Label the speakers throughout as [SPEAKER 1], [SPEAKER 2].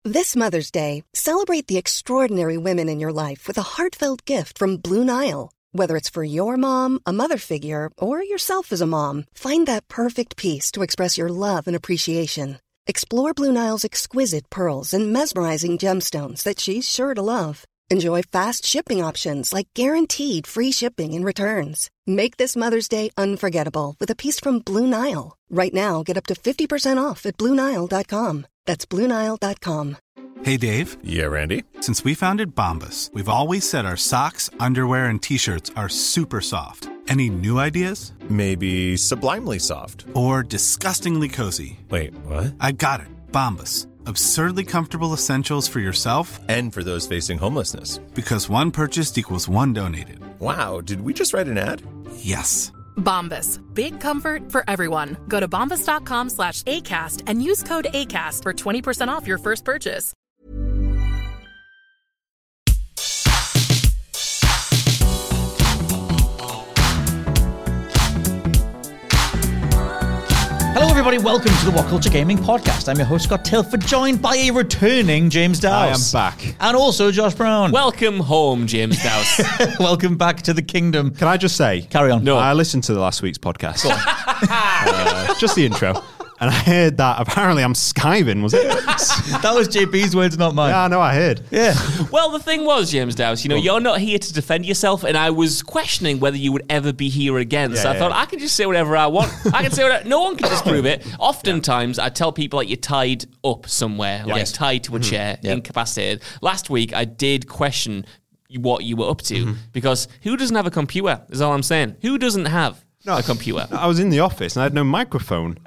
[SPEAKER 1] This Mother's Day, celebrate the extraordinary women in your life with a heartfelt gift from Blue Nile. Whether it's for your mom, a mother figure, or yourself as a mom, find that perfect piece to express your love and appreciation. Explore Blue Nile's exquisite pearls and mesmerizing gemstones that she's sure to love. Enjoy fast shipping options like guaranteed free shipping and returns. Make this Mother's Day unforgettable with a piece from Blue Nile. Right now, get up to 50% off at BlueNile.com. That's BlueNile.com.
[SPEAKER 2] Hey, Dave.
[SPEAKER 3] Yeah, Randy.
[SPEAKER 2] Since we founded Bombas, we've always said our socks, underwear, and T-shirts are super soft. Any new ideas?
[SPEAKER 3] Maybe sublimely soft.
[SPEAKER 2] Or disgustingly cozy.
[SPEAKER 3] Wait, what?
[SPEAKER 2] I got it. Bombas. Absurdly comfortable essentials for yourself
[SPEAKER 3] and for those facing homelessness.
[SPEAKER 2] Because one purchased equals one donated.
[SPEAKER 3] Wow, did we just write an ad?
[SPEAKER 2] Yes.
[SPEAKER 4] Bombas. Big comfort for everyone. Go to bombas.com/ACAST and use code ACAST for 20% off your first purchase.
[SPEAKER 5] Hello everybody, welcome to the What Culture Gaming Podcast. I'm your host Scott Tilford, joined by a returning James Dowse.
[SPEAKER 6] I am back.
[SPEAKER 5] And also Josh Brown.
[SPEAKER 7] Welcome home, James Dowse.
[SPEAKER 5] Welcome back to the kingdom.
[SPEAKER 6] Can I just say?
[SPEAKER 5] Carry on.
[SPEAKER 7] No.
[SPEAKER 6] I listened to the last week's podcast. Just the intro. And I heard that apparently I'm skiving, was it?
[SPEAKER 5] That was JP's words, not mine.
[SPEAKER 6] Yeah, I know, I heard.
[SPEAKER 5] Yeah.
[SPEAKER 7] Well, the thing was, James Dowse, you're not here to defend yourself, and I was questioning whether you would ever be here again. So I thought, I can just say whatever I want. I can say whatever. No one can disprove it. Oftentimes, I tell people, like, you're tied up somewhere, like tied to a chair, incapacitated. Last week, I did question what you were up to, because who doesn't have a computer, is all I'm saying. Who doesn't have a computer?
[SPEAKER 6] I was in the office and I had no microphone.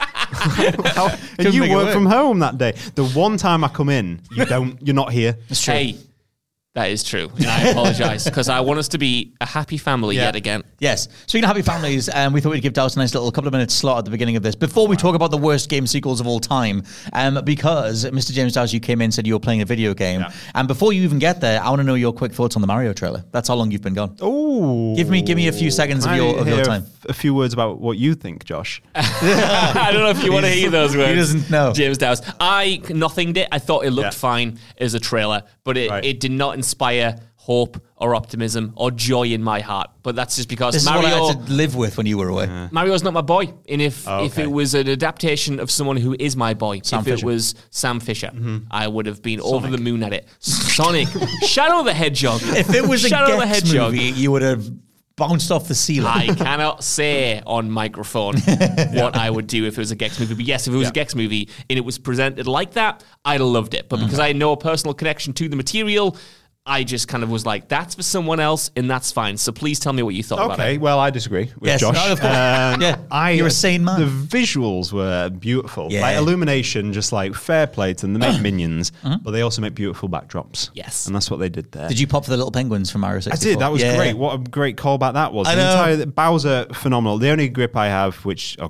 [SPEAKER 6] And you work from home that day. The one time I come in, you're not here.
[SPEAKER 5] That's true.
[SPEAKER 7] Hey, that is true. And I apologise, because I want us to be a happy family yet again.
[SPEAKER 5] Yes. Speaking of happy families, we thought we'd give Dowse a nice little couple of minutes slot at the beginning of this before we talk about the worst game sequels of all time. Because Mr. James Dowse, you came in and said you were playing a video game. Yeah. And before you even get there, I want to know your quick thoughts on the Mario trailer. That's how long you've been gone.
[SPEAKER 6] Oh,
[SPEAKER 5] Give me a few seconds of your time.
[SPEAKER 6] A few words about what you think, Josh.
[SPEAKER 7] I don't know if you want to hear those words.
[SPEAKER 5] He doesn't know.
[SPEAKER 7] James Dowse. I nothinged it. I thought it looked fine as a trailer, but it did not inspire hope or optimism or joy in my heart. But that's just because
[SPEAKER 5] this
[SPEAKER 7] Mario...
[SPEAKER 5] is what I had to live with when you were away.
[SPEAKER 7] Mario's not my boy. And if it was an adaptation of someone who is my boy, it was Sam Fisher, I would have been over the moon at it. Sonic. Shadow the Hedgehog.
[SPEAKER 5] If it was
[SPEAKER 7] Shadow
[SPEAKER 5] a Gex movie, you would have bounced off the ceiling.
[SPEAKER 7] I cannot say on microphone what I would do if it was a Gex movie. But yes, if it was a Gex movie and it was presented like that, I'd have loved it. But because I know a personal connection to the material, I just kind of was like, that's for someone else, and that's fine. So please tell me what you thought about it.
[SPEAKER 6] Okay, well, I disagree with Josh.
[SPEAKER 5] No, of course. You're a sane man.
[SPEAKER 6] The visuals were beautiful.
[SPEAKER 5] Yeah.
[SPEAKER 6] Like Illumination, just like fair play to them. They make minions, but they also make beautiful backdrops.
[SPEAKER 7] Yes.
[SPEAKER 6] And that's what they did there.
[SPEAKER 5] Did you pop for the little penguins from Mario 64?
[SPEAKER 6] I did. That was great. What a great callback that was.
[SPEAKER 5] I know.
[SPEAKER 6] Bowser, phenomenal. The only gripe I have,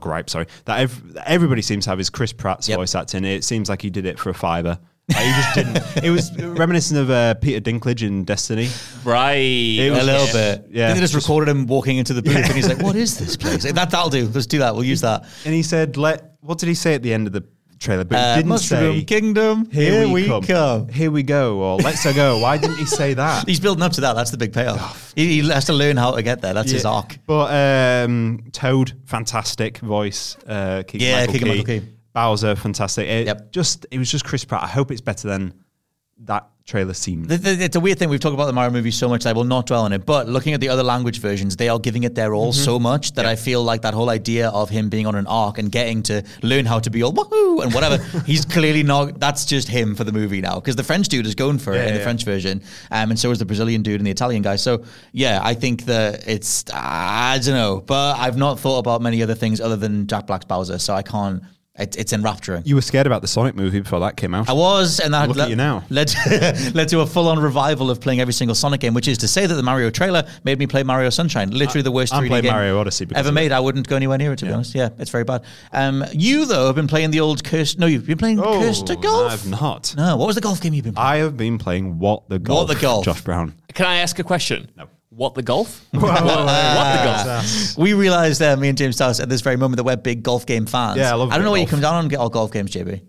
[SPEAKER 6] that everybody seems to have is Chris Pratt's voice acting. It seems like he did it for a $5. He just didn't. It was reminiscent of Peter Dinklage in Destiny.
[SPEAKER 7] Right.
[SPEAKER 5] A little bit.
[SPEAKER 6] Yeah.
[SPEAKER 5] They just recorded him walking into the booth and he's like, what is this place? That'll do. Let's do that. We'll use that.
[SPEAKER 6] And he said, what did he say at the end of the trailer? But he didn't
[SPEAKER 5] Mushroom
[SPEAKER 6] say,
[SPEAKER 5] Kingdom, here we come.
[SPEAKER 6] Here we go, or let's go. Why didn't he say that?
[SPEAKER 5] He's building up to that. That's the big payoff. He has to learn how to get there. That's his arc.
[SPEAKER 6] But Toad, fantastic voice.
[SPEAKER 5] Keegan-Michael Key.
[SPEAKER 6] Bowser, fantastic. It was just Chris Pratt. I hope it's better than that trailer seemed.
[SPEAKER 5] It's a weird thing. We've talked about the Mario movie so much that I will not dwell on it. But looking at the other language versions, they are giving it their all so much that I feel like that whole idea of him being on an arc and getting to learn how to be all woohoo and whatever, he's clearly not. That's just him for the movie now, because the French dude is going for it in the French version, and so is the Brazilian dude and the Italian guy. So yeah, I think that it's I don't know, but I've not thought about many other things other than Jack Black's Bowser, so I can't. It's enrapturing.
[SPEAKER 6] You were scared about the Sonic movie before that came out.
[SPEAKER 5] I was, and that
[SPEAKER 6] Look at you now.
[SPEAKER 5] led to a full-on revival of playing every single Sonic game, which is to say that the Mario trailer made me play Mario Sunshine, literally the worst 3D game
[SPEAKER 6] Mario Odyssey
[SPEAKER 5] ever made. I wouldn't go anywhere near it, to be honest. Yeah, it's very bad. You, though, have been playing the old Cursed... No, you've been playing Cursed to Golf?
[SPEAKER 6] I've not.
[SPEAKER 5] No, what was the golf game you've been playing?
[SPEAKER 6] I have been playing What the Golf, Josh Brown.
[SPEAKER 7] Can I ask a question?
[SPEAKER 6] No.
[SPEAKER 7] What the golf? What the golf?
[SPEAKER 5] We realised, me and James Towers, at this very moment that we're big golf game fans.
[SPEAKER 6] Yeah, I love
[SPEAKER 5] don't know where you
[SPEAKER 6] golf.
[SPEAKER 5] come down on all golf games, JB.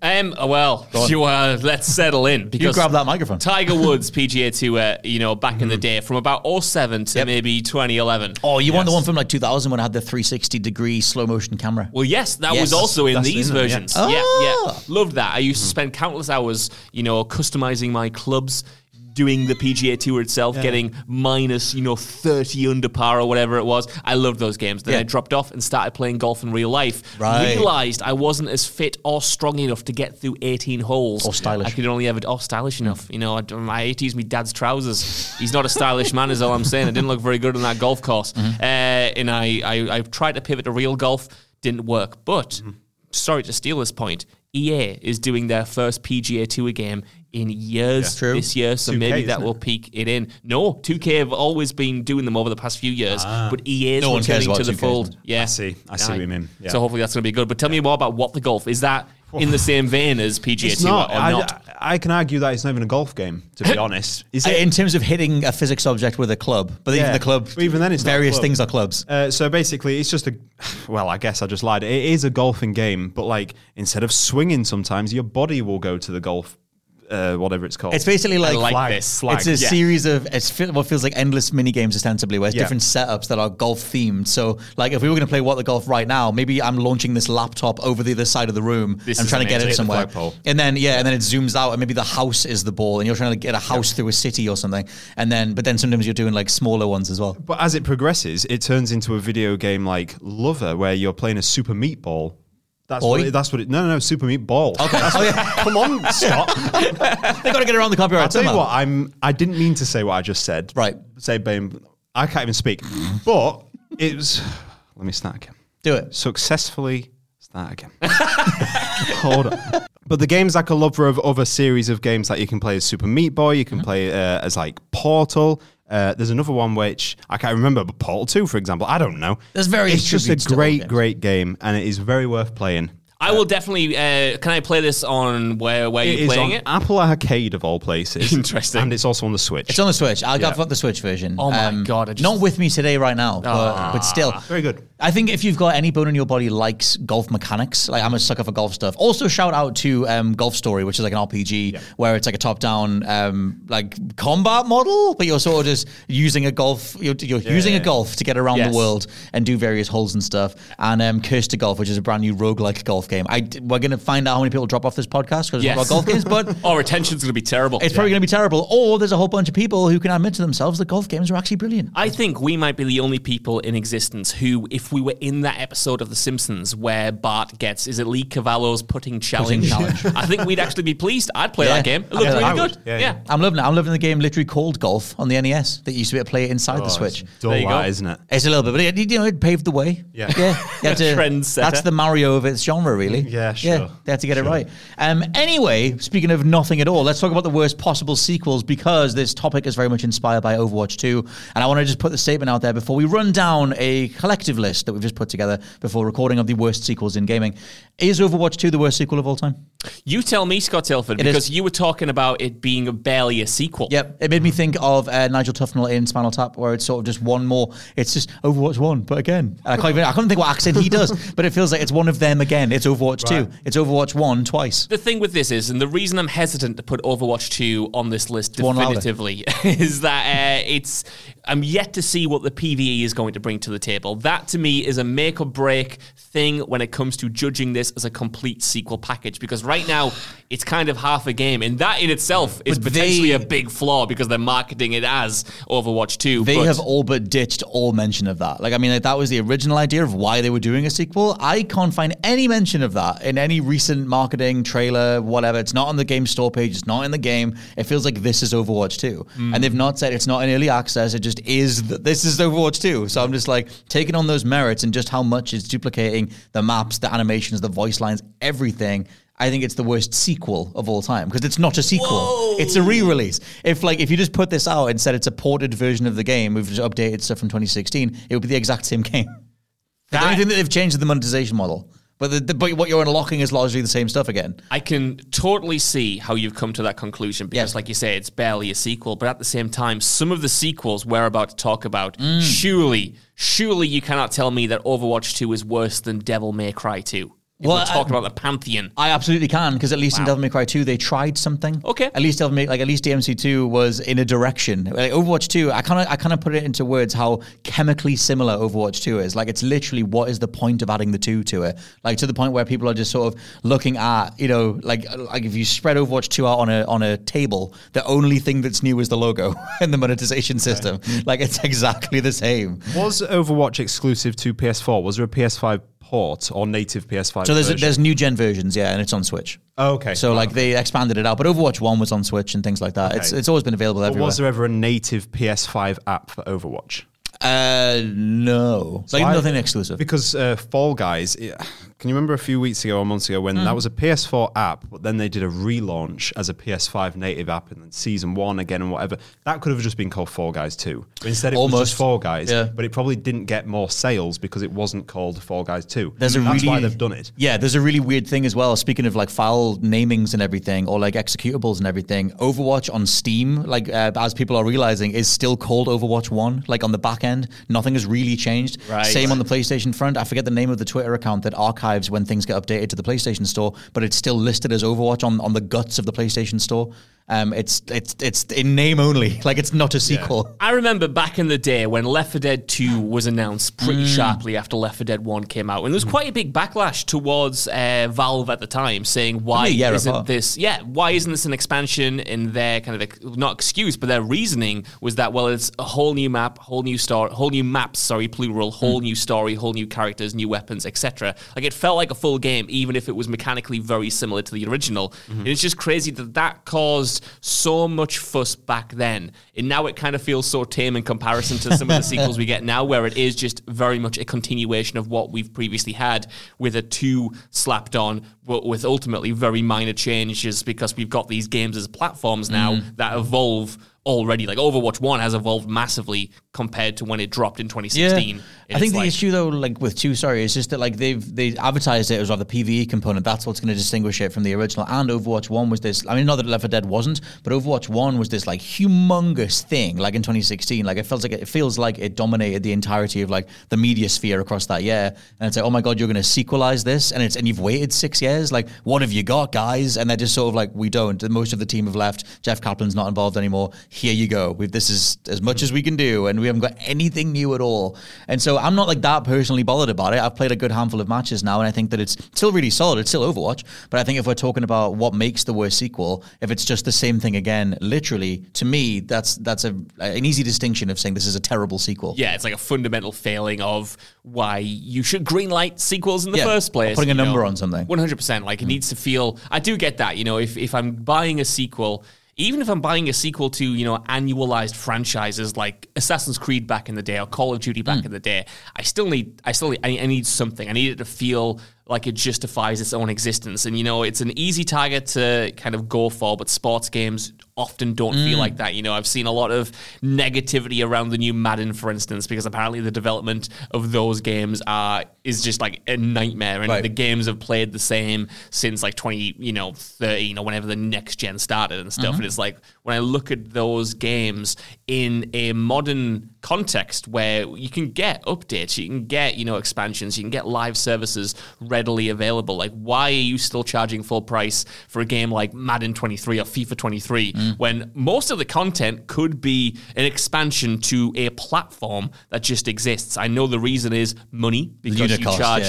[SPEAKER 7] Let's settle in. Because
[SPEAKER 5] You grab that microphone.
[SPEAKER 7] Tiger Woods PGA Tour, back in the day, from about 2007 to maybe 2011.
[SPEAKER 5] Oh, you want the one from like 2000 when it had the 360-degree slow motion camera?
[SPEAKER 7] Well, yes, that was also in
[SPEAKER 6] That's
[SPEAKER 7] these
[SPEAKER 6] in it, yeah.
[SPEAKER 7] versions.
[SPEAKER 5] Oh.
[SPEAKER 7] Yeah. Loved that. I used to spend countless hours, customizing my clubs, doing the PGA Tour itself, getting minus, 30 under par or whatever it was. I loved those games. Then I dropped off and started playing golf in real life.
[SPEAKER 5] Right.
[SPEAKER 7] Realized I wasn't as fit or strong enough to get through 18 holes.
[SPEAKER 5] Or stylish.
[SPEAKER 7] I could only ever, stylish enough. I hate to use my dad's trousers. He's not a stylish man, is all I'm saying. I didn't look very good on that golf course. And I tried to pivot to real golf. Didn't work. But, sorry to steal this point, EA is doing their first PGA Tour game in years this year, so
[SPEAKER 6] 2K,
[SPEAKER 7] maybe that
[SPEAKER 6] isn't
[SPEAKER 7] will
[SPEAKER 6] it?
[SPEAKER 7] peak it in. No, 2K have always been doing them over the past few years, but EA is
[SPEAKER 5] No one cares
[SPEAKER 7] returning to
[SPEAKER 5] about
[SPEAKER 7] the
[SPEAKER 5] 2K,
[SPEAKER 7] fold.
[SPEAKER 5] isn't
[SPEAKER 7] Yeah,
[SPEAKER 6] I see what you mean. Yeah.
[SPEAKER 7] So hopefully that's going to be good. But tell me more about What the Golf. Is that in the same vein as PGA
[SPEAKER 6] It's
[SPEAKER 7] Tour
[SPEAKER 6] not.
[SPEAKER 7] or not?
[SPEAKER 6] I can argue that it's not even a golf game, to be honest. Is it?
[SPEAKER 5] In terms of hitting a physics object with a club, but even
[SPEAKER 6] Yeah.
[SPEAKER 5] the club,
[SPEAKER 6] But even then it's not a
[SPEAKER 5] various
[SPEAKER 6] club.
[SPEAKER 5] things are clubs.
[SPEAKER 6] So basically, it's just I guess I just lied. It is a golfing game, but like instead of swinging, sometimes your body will go to the golf, whatever it's called.
[SPEAKER 5] It's basically like,
[SPEAKER 7] like this.
[SPEAKER 6] Flag.
[SPEAKER 5] It's a series of what feels like endless mini games ostensibly, where it's
[SPEAKER 6] Yeah.
[SPEAKER 5] different setups that are golf themed. So, like, if we were going to play What the Golf right now, maybe I'm launching this laptop over the other side of the room
[SPEAKER 7] This
[SPEAKER 5] and
[SPEAKER 7] is
[SPEAKER 5] trying to get
[SPEAKER 7] amazing.
[SPEAKER 5] it
[SPEAKER 7] Hit the
[SPEAKER 5] somewhere.
[SPEAKER 6] flagpole.
[SPEAKER 5] And then it zooms out, and maybe the house is the ball, and you're trying to get a house through a city or something. But then sometimes you're doing like smaller ones as well.
[SPEAKER 6] But as it progresses, it turns into a video game like Lover, where you're playing a Super Meatball. That's
[SPEAKER 5] Boy?
[SPEAKER 6] what it. No, Super Meatball. Okay. Come on, Scott.
[SPEAKER 5] They got to get around the
[SPEAKER 6] I'll
[SPEAKER 5] copyright
[SPEAKER 6] tell you
[SPEAKER 5] somehow.
[SPEAKER 6] what. I didn't mean to say what I just said.
[SPEAKER 5] Right.
[SPEAKER 6] I can't even speak. But it was. Let me start again.
[SPEAKER 5] Do it.
[SPEAKER 6] Successfully start again. Hold on. But the game's like a lover of other series of games that you can play as Super Meat Boy, you can play as like Portal. There's another one which I can't remember, but Portal 2, for example. I don't know.
[SPEAKER 5] There's various
[SPEAKER 6] It's just a
[SPEAKER 5] tributes to all games.
[SPEAKER 6] great game, and it is very worth playing.
[SPEAKER 7] I will definitely. Can I play this on where
[SPEAKER 6] It
[SPEAKER 7] you're
[SPEAKER 6] is
[SPEAKER 7] playing
[SPEAKER 6] on
[SPEAKER 7] it?
[SPEAKER 6] Apple Arcade of all places.
[SPEAKER 7] Interesting.
[SPEAKER 6] And it's also on the Switch.
[SPEAKER 5] It's on the Switch. I've got the Switch version.
[SPEAKER 7] Oh my God,
[SPEAKER 5] Not with me today right now, but still.
[SPEAKER 6] Very good.
[SPEAKER 5] I think if you've got any bone in your body likes golf mechanics, like I'm a sucker for golf stuff. Also, shout out to Golf Story, which is like an RPG where it's like a top-down like combat model, but you're sort of just using a golf. You're using a golf to get around the world and do various holes and stuff. And Curse to Golf, which is a brand new roguelike golf game. We're going to find out how many people drop off this podcast because we've got golf games, but
[SPEAKER 7] Our retention's going to be terrible.
[SPEAKER 5] it's probably going to be terrible. Or there's a whole bunch of people who can admit to themselves that golf games are actually brilliant.
[SPEAKER 7] I think we might be the only people in existence who, if we were in that episode of The Simpsons where Bart gets, is it Lee Cavallo's putting challenge? I think we'd actually be pleased. I'd play that game. It looked really
[SPEAKER 6] I
[SPEAKER 7] good.
[SPEAKER 6] would. Yeah.
[SPEAKER 5] I'm loving it. I'm loving the game literally called Golf on the NES that used to be able to play it inside the Switch.
[SPEAKER 7] There you go.
[SPEAKER 6] Isn't it?
[SPEAKER 5] It's a little bit, but it paved the way.
[SPEAKER 6] Yeah.
[SPEAKER 5] You had to,
[SPEAKER 7] Trendsetter.
[SPEAKER 5] that's the Mario of its genre, really.
[SPEAKER 6] Yeah, sure.
[SPEAKER 5] Yeah, they had to get it right. Anyway, speaking of nothing at all, let's talk about the worst possible sequels because this topic is very much inspired by Overwatch 2. And I want to just put the statement out there before we run down a collective list that we've just put together before recording of the worst sequels in gaming. Is Overwatch 2 the worst sequel of all time?
[SPEAKER 7] You tell me, Scott Tilford,
[SPEAKER 5] It
[SPEAKER 7] because
[SPEAKER 5] is.
[SPEAKER 7] you were talking about it being barely a sequel.
[SPEAKER 5] Yep, it made me think of Nigel Tufnell in Spinal Tap, where it's sort of just one more. It's just Overwatch 1, but again. And I can't think what accent he does, but it feels like it's one of them again. It's Overwatch 2. It's Overwatch 1 twice.
[SPEAKER 7] The thing with this is, and the reason I'm hesitant to put Overwatch 2 on this list
[SPEAKER 5] One louder.
[SPEAKER 7] definitively, is that I'm yet to see what the PvE is going to bring to the table. That, to me, is a make or break thing when it comes to judging this as a complete sequel package, because right now, it's kind of half a game, and that in itself is
[SPEAKER 5] But
[SPEAKER 7] potentially a big flaw because they're marketing it as Overwatch 2.
[SPEAKER 5] They
[SPEAKER 7] but
[SPEAKER 5] have all but ditched all mention of that. Like, I mean, like, that was the original idea of why they were doing a sequel. I can't find any mention of that in any recent marketing, trailer, whatever. It's not on the game store page. It's not in the game. It feels like this is Overwatch 2. And they've not said it's not in early access. It just is, this is Overwatch 2. So I'm just like, taking on those merits and just how much it's duplicating the maps, the animations, the voice lines, everything. I think it's the worst sequel of all time because it's not a sequel.
[SPEAKER 7] Whoa.
[SPEAKER 5] It's a re-release. If you just put this out and said it's a ported version of the game, we've just updated stuff from 2016, it would be the exact same game. I don't think that they've changed the monetization model. But what you're unlocking is largely the same stuff again.
[SPEAKER 7] I can totally see how you've come to that conclusion because, like you say, it's barely a sequel. But at the same time, some of the sequels we're about to talk about, surely you cannot tell me that Overwatch 2 is worse than Devil May Cry 2. We're talking about the pantheon.
[SPEAKER 5] I absolutely can, because at least in Devil May Cry 2 they tried something.
[SPEAKER 7] Okay.
[SPEAKER 5] At least DMC2 was in a direction. Like Overwatch 2, I kind of put it into words how chemically similar Overwatch 2 is. Like it's literally what is the point of adding the 2 to it? Like to the point where people are just sort of looking at, like if you spread Overwatch 2 out on a table, the only thing that's new is the logo and the monetization system. Right. Like it's exactly the same.
[SPEAKER 6] Was Overwatch exclusive to PS4? Was there a PS5 port or native PS5
[SPEAKER 5] So
[SPEAKER 6] version?
[SPEAKER 5] there's new gen versions, and it's on Switch.
[SPEAKER 6] Oh, okay.
[SPEAKER 5] So like they expanded it out, but Overwatch 1 was on Switch and things like that.
[SPEAKER 6] Okay.
[SPEAKER 5] It's always been available everywhere.
[SPEAKER 6] Was there ever a native PS5 app for Overwatch?
[SPEAKER 5] No.
[SPEAKER 6] So
[SPEAKER 5] nothing exclusive.
[SPEAKER 6] Because Fall Guys, can you remember a few weeks ago or months ago when that was a PS4 app, but then they did a relaunch as a PS5 native app and then Season 1 again and whatever. That could have just been called Fall Guys 2. But instead it was just Fall Guys, but it probably didn't get more sales because it wasn't called Fall Guys 2. That's why they've done it.
[SPEAKER 5] Yeah, there's a really weird thing as well. Speaking of like file namings and everything, or like executables and everything, Overwatch on Steam, like as people are realizing, is still called Overwatch 1, like on the back end. Nothing has really changed. Right. Same on the PlayStation front. I forget the name of the Twitter account that archives when things get updated to the PlayStation Store, but it's still listed as Overwatch on the guts of the PlayStation Store. It's in name only, like it's not a sequel.
[SPEAKER 7] Yeah. I remember back in the day when Left 4 Dead 2 was announced pretty sharply after Left 4 Dead 1 came out, and there was quite a big backlash towards Valve at the time, saying why isn't this an expansion? And their kind of not excuse, but their reasoning was that it's a whole new map, whole new maps, plural, whole new story, whole new characters, new weapons, etc. Like it felt like a full game, even if it was mechanically very similar to the original. And it's just crazy that caused so much fuss back then, and now it kind of feels so tame in comparison to some of the sequels we get now, where it is just very much a continuation of what we've previously had, with a 2 slapped on, but with ultimately very minor changes, because we've got these games as platforms now that evolve already. Like Overwatch 1 has evolved massively compared to when it dropped in 2016.
[SPEAKER 5] Yeah. I think the issue though, like with 2, is just that like they advertised it as the PvE component. That's what's going to distinguish it from the original. And Overwatch 1 was this, I mean, not that Left 4 Dead wasn't, but Overwatch 1 was this like humongous thing, like in 2016. Like it feels like it dominated the entirety of like the media sphere across that year. And it's like, oh my God, you're going to sequelize this, and you've waited 6 years. Like, what have you got, guys? And they're just sort of like, we don't. Most of the team have left. Jeff Kaplan's not involved anymore. Here you go. This is as much as we can do, and we haven't got anything new at all. And so I'm not like that personally bothered about it. I've played a good handful of matches now, and I think that it's still really solid. It's still Overwatch. But I think if we're talking about what makes the worst sequel, if it's just the same thing again, literally, to me, that's an easy distinction of saying this is a terrible sequel.
[SPEAKER 7] Yeah, it's like a fundamental failing of why you should greenlight sequels in the first place.
[SPEAKER 5] Putting a number on something.
[SPEAKER 7] 100%. Like, it needs to feel... I do get that, if I'm buying a sequel... Even if I'm buying a sequel to, annualized franchises like Assassin's Creed back in the day or Call of Duty back in the day, I need something. I need it to feel like it justifies its own existence. And, it's an easy target to kind of go for, but sports games often don't feel like that. I've seen a lot of negativity around the new Madden, for instance, because apparently the development of those games is just like a nightmare. And the games have played the same since like 2013 or whenever the next gen started and stuff. And it's like, when I look at those games in a modern context where you can get updates, you can get, expansions, you can get live services readily available. Like, why are you still charging full price for a game like Madden 23 or FIFA 23 when most of the content could be an expansion to a platform that just exists? I know the reason is money, because you charge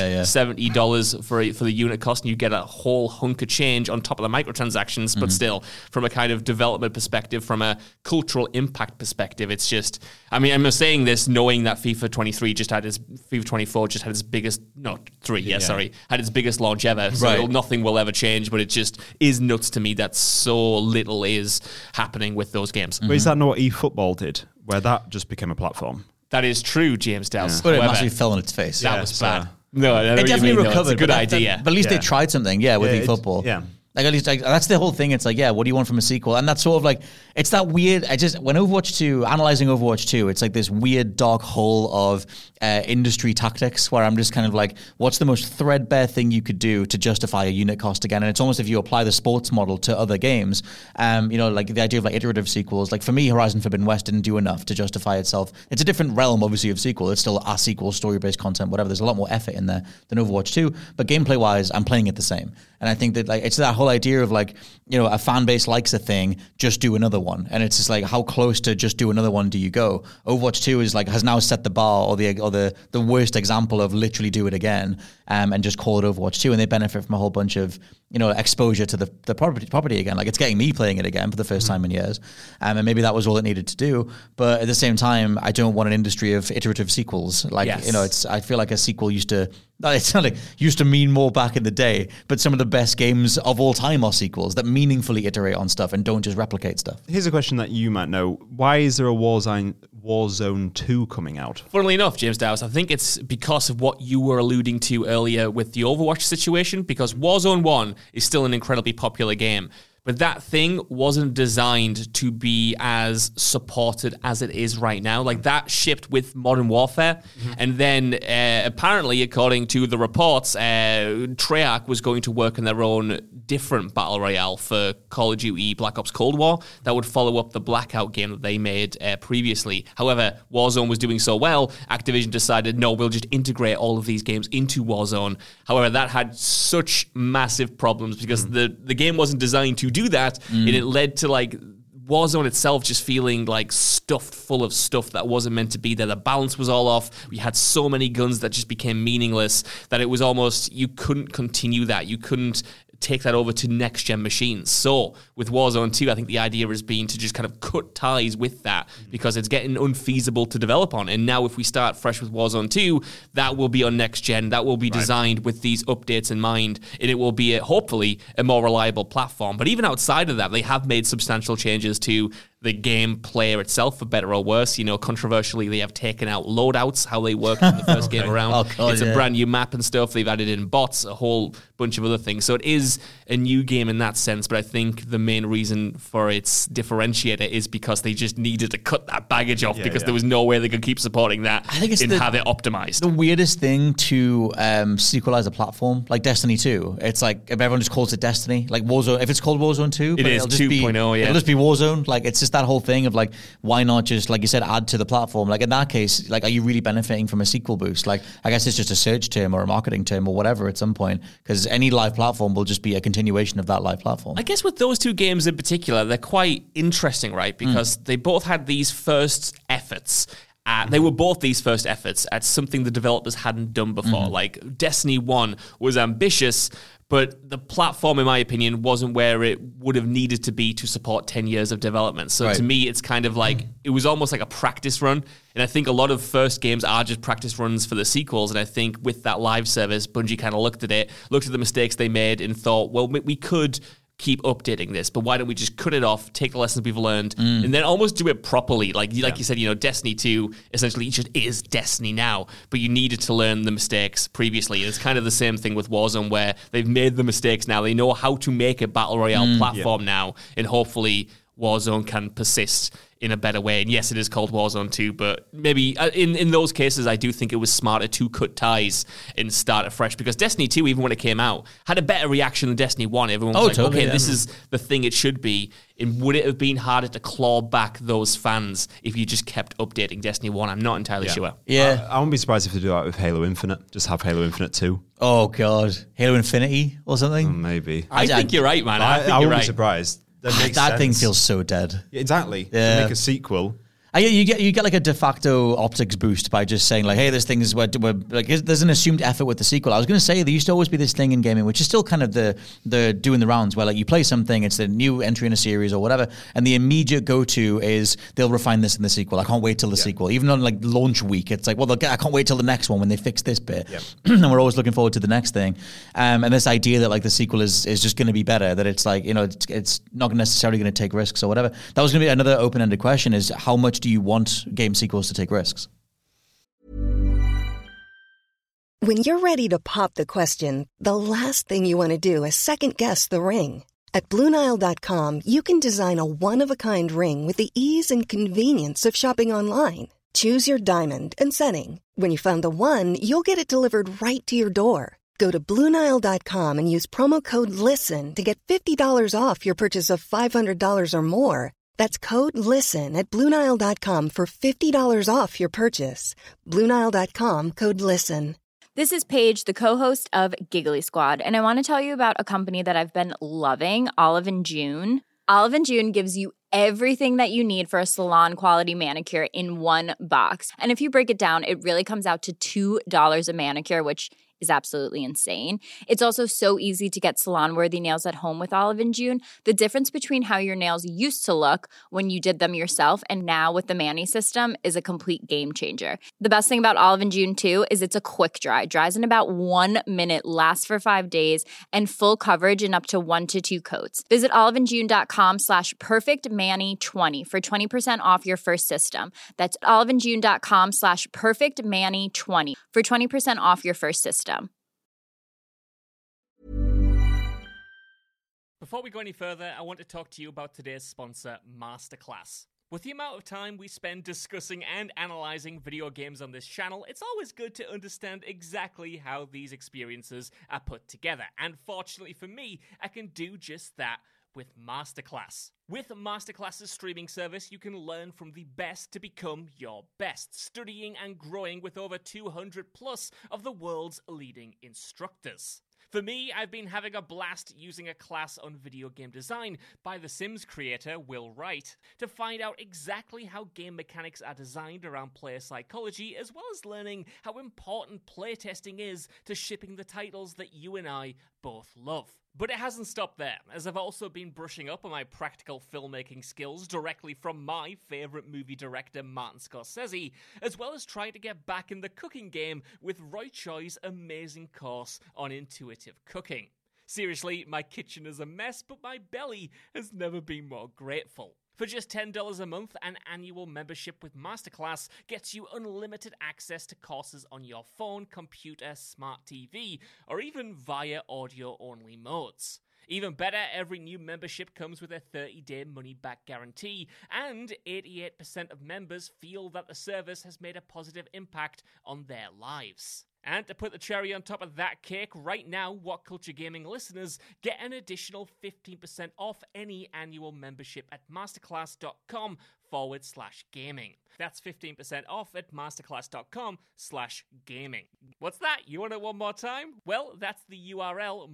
[SPEAKER 7] $70 for the unit cost and you get a whole hunk of change on top of the microtransactions, but still, from a kind of development perspective, from a cultural impact perspective, it's just, I'm saying this knowing that FIFA 24 just had its biggest, had its biggest launch ever. So nothing will ever change, but it just is nuts to me that so little is happening with those games.
[SPEAKER 6] But is that not what eFootball did, where that just became a platform?
[SPEAKER 7] That is true, James Dowse.
[SPEAKER 5] But it massively fell on its face.
[SPEAKER 7] That was bad. No,
[SPEAKER 5] it definitely recovered.
[SPEAKER 7] It's a good idea.
[SPEAKER 5] But at least they tried something, with eFootball.
[SPEAKER 6] Yeah.
[SPEAKER 5] Like, at least that's the whole thing. It's like, yeah, what do you want from a sequel? And that's sort of like, it's that weird, when Overwatch 2, analyzing Overwatch 2, it's like this weird dark hole of industry tactics where I'm just kind of like, what's the most threadbare thing you could do to justify a unit cost again? And it's almost if you apply the sports model to other games, like the idea of like iterative sequels, like for me, Horizon Forbidden West didn't do enough to justify itself. It's a different realm, obviously, of sequel. It's still a sequel, story-based content, whatever. There's a lot more effort in there than Overwatch 2, but gameplay-wise, I'm playing it the same. And I think that like it's that whole idea of like, a fan base likes a thing, just do another one. And it's just like, how close to just do another one do you go? Overwatch 2 is like, has now set the bar or the worst example of literally do it again and just call it Overwatch 2. And they benefit from a whole bunch of, exposure to the property again. Like it's getting me playing it again for the first time in years. And maybe that was all it needed to do. But at the same time, I don't want an industry of iterative sequels. Like,
[SPEAKER 7] yes.
[SPEAKER 5] I feel like a sequel used to mean more back in the day, but some of the best games of all time are sequels that meaningfully iterate on stuff and don't just replicate stuff.
[SPEAKER 6] Here's a question that you might know. Why is there a Warzone 2 coming out?
[SPEAKER 7] Funnily enough, James Dowse, I think it's because of what you were alluding to earlier with the Overwatch situation, because Warzone 1 is still an incredibly popular game. But that thing wasn't designed to be as supported as it is right now. Like, that shipped with Modern Warfare. Mm-hmm. And then, apparently, according to the reports, Treyarch was going to work on their own different Battle Royale for Call of Duty Black Ops Cold War that would follow up the Blackout game that they made previously. However, Warzone was doing so well, Activision decided, no, we'll just integrate all of these games into Warzone. However, that had such massive problems because the game wasn't designed to do that, and it led to like Warzone itself just feeling like stuffed full of stuff that wasn't meant to be there. The balance was all off. We had so many guns that just became meaningless that it was almost, you couldn't continue that. You couldn't take that over to next-gen machines. So with Warzone 2, I think the idea has been to just kind of cut ties with that because it's getting unfeasible to develop on. And now if we start fresh with Warzone 2, that will be on next-gen. That will be designed with these updates in mind, and it will be, hopefully, a more reliable platform. But even outside of that, they have made substantial changes to the game player itself, for better or worse. Controversially, they have taken out loadouts, how they worked in the first game around.
[SPEAKER 5] Oh, God,
[SPEAKER 7] it's a brand new map and stuff. They've added in bots, a whole bunch of other things. So it is a new game in that sense, but I think the main reason for its differentiator is because they just needed to cut that baggage off because there was no way they could keep supporting that and have it optimized.
[SPEAKER 5] The weirdest thing to sequelize a platform, like Destiny 2. It's like, if everyone just calls it Destiny, like Warzone, if it's called Warzone 2,
[SPEAKER 7] it is 2.0,
[SPEAKER 5] It'll just be Warzone. Like, it's just that whole thing of like, why not just, like you said, add to the platform? Like in that case, like, are you really benefiting from a sequel boost? Like, I guess it's just a search term or a marketing term or whatever at some point, because any live platform will just be a continuation of that live platform.
[SPEAKER 7] I guess with those two games in particular, they're quite interesting, right? Because they both had these first efforts. They were both these first efforts at something the developers hadn't done before. Like Destiny 1 was ambitious, but the platform, in my opinion, wasn't where it would have needed to be to support 10 years of development. So to me, it's kind of like, it was almost like a practice run. And I think a lot of first games are just practice runs for the sequels. And I think with that live service, Bungie kind of looked at the mistakes they made and thought, well, we could keep updating this, but why don't we just cut it off, take the lessons we've learned, and then almost do it properly? Like you said, Destiny 2 essentially just is Destiny now, but you needed to learn the mistakes previously. And it's kind of the same thing with Warzone, where they've made the mistakes now. They know how to make a Battle Royale platform now, and hopefully Warzone can persist in a better way. And yes, it is called Warzone 2, but maybe in those cases, I do think it was smarter to cut ties and start afresh, because Destiny 2, even when it came out, had a better reaction than Destiny 1. Everyone was this is the thing it should be. And would it have been harder to claw back those fans if you just kept updating Destiny 1? I'm not entirely sure.
[SPEAKER 5] Yeah.
[SPEAKER 6] I wouldn't be surprised if they do that with Halo Infinite. Just have Halo Infinite 2.
[SPEAKER 5] Oh, God. Halo Infinity or something?
[SPEAKER 6] Maybe.
[SPEAKER 7] I think you're right, man. I
[SPEAKER 6] wouldn't be surprised.
[SPEAKER 5] That thing feels so dead.
[SPEAKER 6] Exactly.
[SPEAKER 5] Yeah.
[SPEAKER 6] To make a sequel.
[SPEAKER 5] You get like a de facto optics boost by just saying like, hey, this thing is we're like, there's an assumed effort with the sequel. I was going to say there used to always be this thing in gaming, which is still kind of the doing the rounds, where like you play something, it's a new entry in a series or whatever, and the immediate go-to is they'll refine this in the sequel. I can't wait till the sequel. Even on like launch week, it's like, well, I can't wait till the next one when they fix this bit. And we're always looking forward to the next thing. And this idea that like the sequel is just going to be better, that it's like, it's not necessarily going to take risks or whatever. That was going to be another open-ended question: is how much do you want game sequels to take risks?
[SPEAKER 1] When you're ready to pop the question, the last thing you want to do is second guess the ring. At BlueNile.com, you can design a one-of-a-kind ring with the ease and convenience of shopping online. Choose your diamond and setting. When you find the one, you'll get it delivered right to your door. Go to BlueNile.com and use promo code LISTEN to get $50 off your purchase of $500 or more. That's code LISTEN at BlueNile.com for $50 off your purchase. BlueNile.com, code LISTEN.
[SPEAKER 8] This is Paige, the co-host of Giggly Squad, and I want to tell you about a company that I've been loving, Olive & June. Olive & June gives you everything that you need for a salon-quality manicure in one box. And if you break it down, it really comes out to $2 a manicure, which is absolutely insane. It's also so easy to get salon-worthy nails at home with Olive & June. The difference between how your nails used to look when you did them yourself and now with the Mani system is a complete game changer. The best thing about Olive & June, too, is it's a quick dry. Dries in about 1 minute, lasts for 5 days, and full coverage in up to 1 to 2 coats. Visit oliveandjune.com/perfectmani20 for 20% off your first system. That's oliveandjune.com/perfectmani20 for 20% off your first system.
[SPEAKER 7] Before we go any further, I want to talk to you about today's sponsor, Masterclass. With the amount of time we spend discussing and analyzing video games on this channel, it's always good to understand exactly how these experiences are put together. And fortunately for me, I can do just that with Masterclass. With Masterclass's streaming service, you can learn from the best to become your best, studying and growing with over 200 plus of the world's leading instructors. For me, I've been having a blast using a class on video game design by The Sims creator Will Wright to find out exactly how game mechanics are designed around player psychology, as well as learning how important playtesting is to shipping the titles that you and I both love. But it hasn't stopped there, as I've also been brushing up on my practical filmmaking skills directly from my favourite movie director Martin Scorsese, as well as trying to get back in the cooking game with Roy Choi's amazing course on intuitive cooking. Seriously, my kitchen is a mess, but my belly has never been more grateful. For just $10 a month, an annual membership with Masterclass gets you unlimited access to courses on your phone, computer, smart TV, or even via audio-only modes. Even better, every new membership comes with a 30-day money-back guarantee, and 88% of members feel that the service has made a positive impact on their lives. And to put the cherry on top of that cake, right now, What Culture Gaming listeners get an additional 15% off any annual membership at masterclass.com/gaming. That's 15% off at masterclass.com/gaming. What's that? You want it one more time? Well, that's the URL,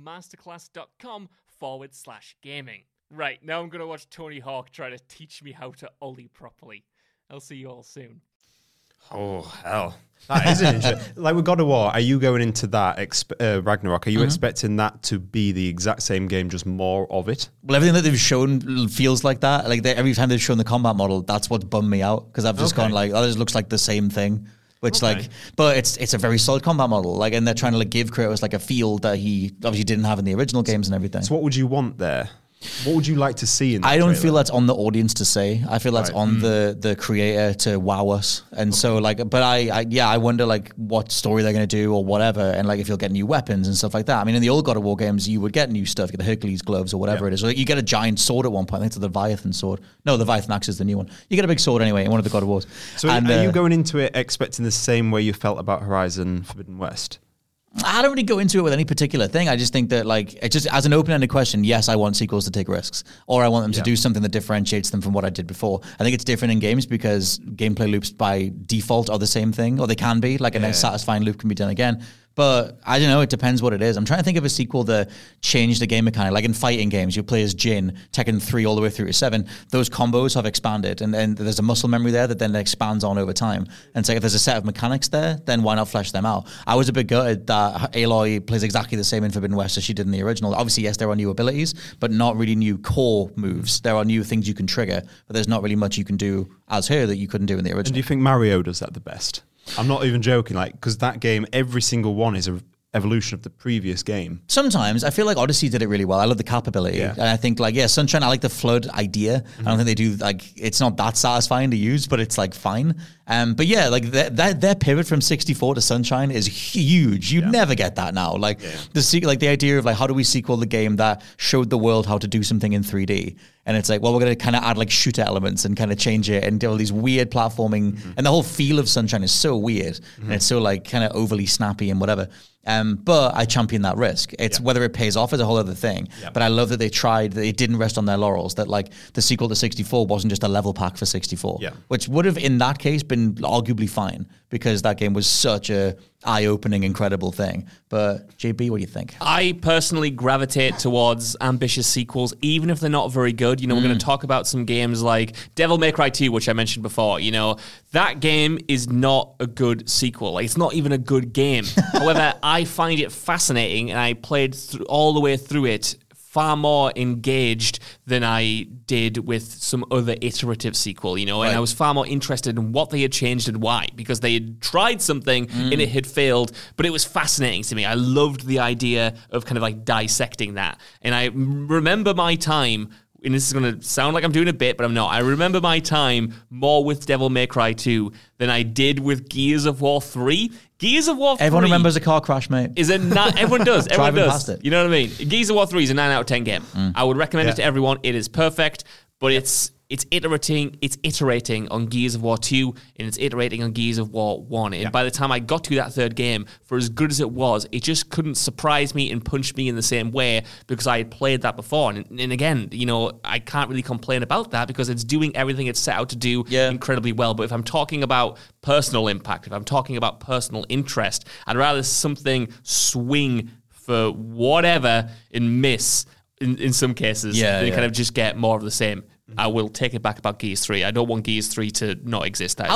[SPEAKER 7] masterclass.com/gaming. Right, now I'm going to watch Tony Hawk try to teach me how to ollie properly. I'll see you all soon.
[SPEAKER 6] Oh, hell. That is an interesting. Like with God of War, are you going into that, Ragnarok, are you expecting that to be the exact same game, just more of it?
[SPEAKER 5] Well, everything that they've shown feels like that. Like every time they've shown the combat model, that's what's bummed me out, because I've just gone like, oh, this looks like the same thing. Which but it's a very solid combat model. Like, and they're trying to like give Kratos like a feel that he obviously didn't have in the original games and everything.
[SPEAKER 6] So what would you want there? What would you like to see in that
[SPEAKER 5] I don't
[SPEAKER 6] trailer?
[SPEAKER 5] feel that's on the audience to say. I feel that's on the creator to wow us. And so like, but I wonder like what story they're going to do or whatever. And like if you'll get new weapons and stuff like that. I mean, in the old God of War games, you would get new stuff, get the Hercules gloves or whatever it is. Or you get a giant sword at one point. I think it's the Leviathan sword. No, the Leviathan axe is the new one. You get a big sword anyway in one of the God of Wars.
[SPEAKER 6] So are you going into it expecting the same way you felt about Horizon Forbidden West?
[SPEAKER 5] I don't really go into it with any particular thing. I just think that, like, it just as an open-ended question, yes, I want sequels to take risks, or I want them to do something that differentiates them from what I did before. I think it's different in games because gameplay loops by default are the same thing, or they can be. Like, a satisfying loop can be done again. But I don't know, it depends what it is. I'm trying to think of a sequel that changed the game mechanic. Like in fighting games, you play as Jin, Tekken 3 all the way through to 7. Those combos have expanded, and there's a muscle memory there that then expands on over time. And so if there's a set of mechanics there, then why not flesh them out? I was a bit gutted that Aloy plays exactly the same in Forbidden West as she did in the original. Obviously, yes, there are new abilities, but not really new core moves. There are new things you can trigger, but there's not really much you can do as her that you couldn't do in the original.
[SPEAKER 6] And do you think Mario does that the best? I'm not even joking, like, because that game, every single one is a evolution of the previous game.
[SPEAKER 5] Sometimes I feel like Odyssey did it really well. I love the capability, and I think like Sunshine. I like the flood idea. I don't think they do like it's not that satisfying to use, but it's like fine. But yeah, like their pivot from 64 to Sunshine is huge. You'd never get that now. Like the idea of like, how do we sequel the game that showed the world how to do something in 3D? And it's like, well, we're going to kind of add like shooter elements and kind of change it and do all these weird platforming. And the whole feel of Sunshine is so weird. And it's so like kind of overly snappy and whatever. But I champion that risk. It's whether it pays off is a whole other thing. But I love that they tried, that it didn't rest on their laurels, that like the sequel to 64 wasn't just a level pack for 64, which would have in that case been arguably fine because that game was such a eye-opening, incredible thing. But JB, what do you think?
[SPEAKER 7] I personally gravitate towards ambitious sequels, even if they're not very good. You know, we're going to talk about some games like Devil May Cry 2, which I mentioned before. You know, that game is not a good sequel. Like, it's not even a good game. However, I find it fascinating, and I played all the way through it far more engaged than I did with some other iterative sequel, you know, and I was far more interested in what they had changed and why, because they had tried something and it had failed, but it was fascinating to me. I loved the idea of kind of like dissecting that. And I remember my time, and this is going to sound like I'm doing a bit, but I'm not. I remember my time more with Devil May Cry 2 than I did with Gears of War 3. Gears of War 3...
[SPEAKER 5] Everyone remembers a car crash, mate.
[SPEAKER 7] Everyone does. Everyone does.
[SPEAKER 5] Past it.
[SPEAKER 7] You know what I mean? Gears of War 3 is a 9 out of 10 game. I would recommend it to everyone. It is perfect, but it's iterating on Gears of War 2, and it's iterating on Gears of War 1. And by the time I got to that third game, for as good as it was, it just couldn't surprise me and punch me in the same way because I had played that before. And again, you know, I can't really complain about that because it's doing everything it's set out to do incredibly well. But if I'm talking about personal impact, if I'm talking about personal interest, I'd rather something swing for whatever and miss in some cases than kind of just get more of the same. I will take it back about Gears 3. I don't want Gears 3 to not exist. The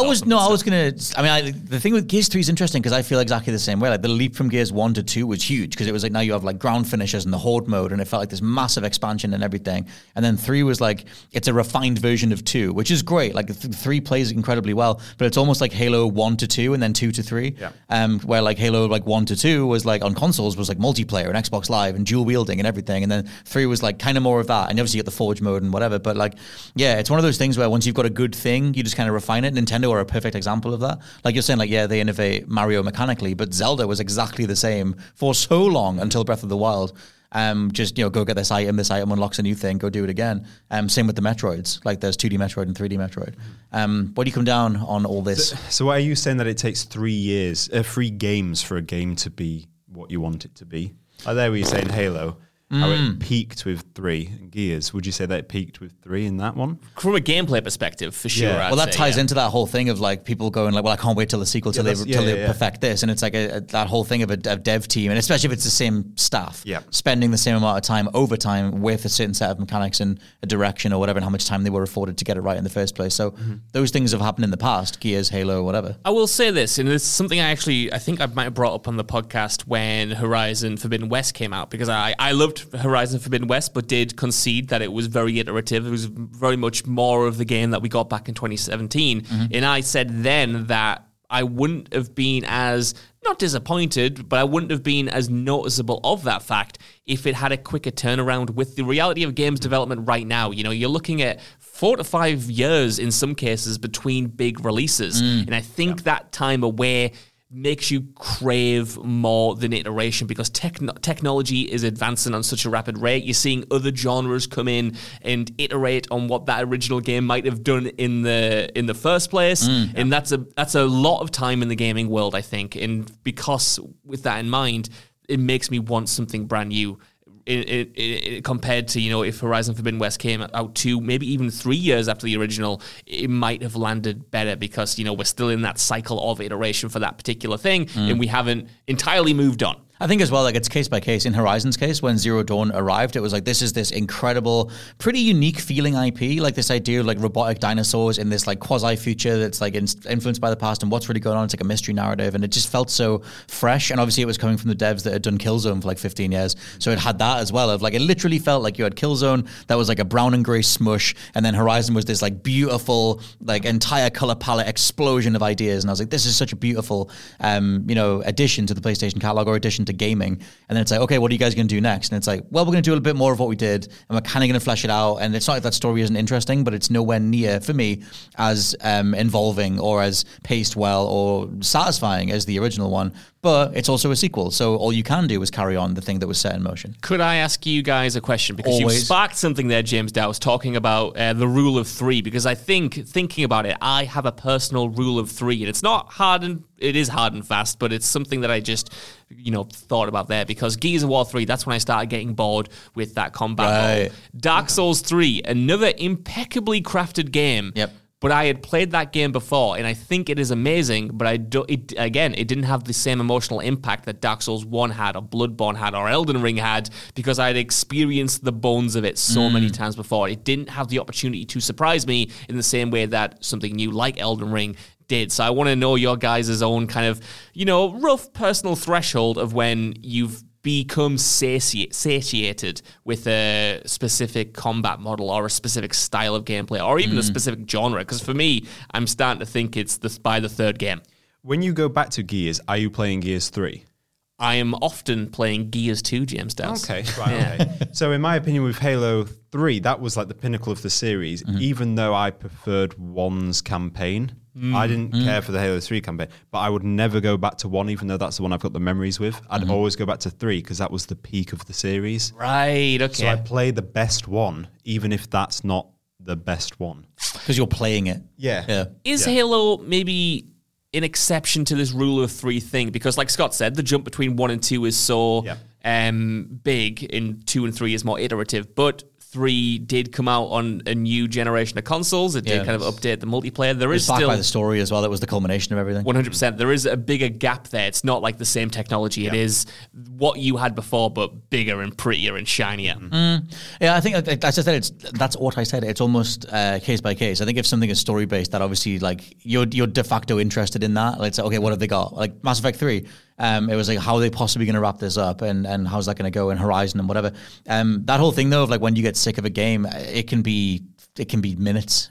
[SPEAKER 7] thing with Gears 3 is interesting because I feel exactly the same way. Like the leap from Gears 1 to 2 was huge because it was like now you have like ground finishers and the horde mode, and it felt like this massive expansion and everything. And then 3 was like, it's a refined version of 2, which is great. Like 3 plays incredibly well, but it's almost like Halo 1 to 2 and then 2 to 3. Where like Halo like 1 to 2 was like on consoles was like multiplayer and Xbox Live and dual wielding and everything. And then 3 was like kind of more of that. And obviously you get the Forge mode and whatever, but like, yeah, it's one of those things where once you've got a good thing, you just kind of refine it. Nintendo are a perfect example of that. Like you're saying, like, yeah, they innovate Mario mechanically, but Zelda was exactly the same for so long until Breath of the Wild. Just, you know, go get this item unlocks a new thing, go do it again. Same with the Metroids. Like there's 2D Metroid and 3D Metroid. What do you come down on all this?
[SPEAKER 6] So are you saying that it takes 3 games for a game to be what you want it to be? There were you saying Halo. How it peaked with 3 Gears. Would you say that it peaked with 3 in that one?
[SPEAKER 7] From a gameplay perspective, for sure.
[SPEAKER 5] Well, that ties into that whole thing of like people going like, well, I can't wait till the sequel till they perfect this. And it's like that whole thing of a dev team, and especially if it's the same staff, spending the same amount of time over time with a certain set of mechanics and a direction or whatever, and how much time they were afforded to get it right in the first place. So those things have happened in the past, Gears, Halo, whatever. I
[SPEAKER 7] will say this, and it's something I think I might have brought up on the podcast when Horizon Forbidden West came out, because I loved Horizon Forbidden West, but did concede that it was very iterative. It was very much more of the game that we got back in 2017. And I said then that I wouldn't have been as, not disappointed, but I wouldn't have been as noticeable of that fact if it had a quicker turnaround with the reality of games development right now. You know, you're looking at 4 to 5 years in some cases between big releases. And I think that time away makes you crave more than iteration, because technology is advancing on such a rapid rate. You're seeing other genres come in and iterate on what that original game might have done in the first place, and that's a lot of time in the gaming world, I think. And because with that in mind, it makes me want something brand new. Compared to, you know, if Horizon Forbidden West came out 2, maybe even 3 years after the original, it might have landed better, because, you know, we're still in that cycle of iteration for that particular thing, and we haven't entirely moved on.
[SPEAKER 5] I think as well, like it's case by case. In Horizon's case, when Zero Dawn arrived, it was like, this is this incredible, pretty unique feeling IP, like this idea of like robotic dinosaurs in this like quasi-future that's like influenced by the past and what's really going on. It's like a mystery narrative, and it just felt so fresh. And obviously it was coming from the devs that had done Killzone for like 15 years. So it had that as well, of like, it literally felt like you had Killzone that was like a brown and gray smush, and then Horizon was this like beautiful, like entire color palette explosion of ideas. And I was like, this is such a beautiful, you know, addition to the PlayStation catalog, or addition introduction to gaming. And then it's like, okay, what are you guys going to do next? And it's like, well, we're going to do a little bit more of what we did, and we're kind of going to flesh it out. And it's not like that story isn't interesting, but it's nowhere near, for me, as involving or as paced well or satisfying as the original one. But it's also a sequel, so all you can do is carry on the thing that was set in motion.
[SPEAKER 7] Could I ask you guys a question? Because you sparked something there, James Dowse, talking about the rule of 3. Because I think, thinking about it, I have a personal rule of 3. And it's not hard and it is hard and fast, but it's something that I just, thought about there. Because Gears of War 3, that's when I started getting bored with that combat model. Dark Souls 3, another impeccably crafted game.
[SPEAKER 5] Yep.
[SPEAKER 7] But I had played that game before, and I think it is amazing, but it didn't have the same emotional impact that Dark Souls 1 had, or Bloodborne had, or Elden Ring had, because I had experienced the bones of it so many times before. It didn't have the opportunity to surprise me in the same way that something new like Elden Ring did. So I want to know your guys' own kind of, rough personal threshold of when you've become satiated with a specific combat model or a specific style of gameplay or even a specific genre. Because for me, I'm starting to think it's by the third game.
[SPEAKER 6] When you go back to Gears, are you playing Gears 3?
[SPEAKER 7] I am often playing Gears 2, James Dowse.
[SPEAKER 6] Okay, right, okay. So in my opinion, with Halo 3, that was like the pinnacle of the series, even though I preferred 1's campaign. I didn't care for the Halo 3 campaign, but I would never go back to 1, even though that's the one I've got the memories with. I'd always go back to 3 because that was the peak of the series.
[SPEAKER 7] Right, okay.
[SPEAKER 6] So I play the best one, even if that's not the best one.
[SPEAKER 5] Because you're playing it.
[SPEAKER 6] Yeah.
[SPEAKER 7] Is Halo maybe an exception to this rule of 3 thing? Because like Scott said, the jump between 1 and 2 is so big, and 2 and 3 is more iterative, but 3 did come out on a new generation of consoles. It did kind of update the multiplayer. There is
[SPEAKER 5] backed
[SPEAKER 7] still
[SPEAKER 5] by the story as well. That was the culmination of everything.
[SPEAKER 7] 100%. There is a bigger gap there. It's not like the same technology. It is what you had before, but bigger and prettier and shinier.
[SPEAKER 5] Yeah, I think, as I said, that's what I said. It's almost case by case. I think if something is story based, that obviously like you're de facto interested in that. Like, okay, what have they got? Like Mass Effect 3. It was like, how are they possibly going to wrap this up, and how's that going to go in Horizon and whatever. That whole thing though of like when you get sick of a game, it can be minutes.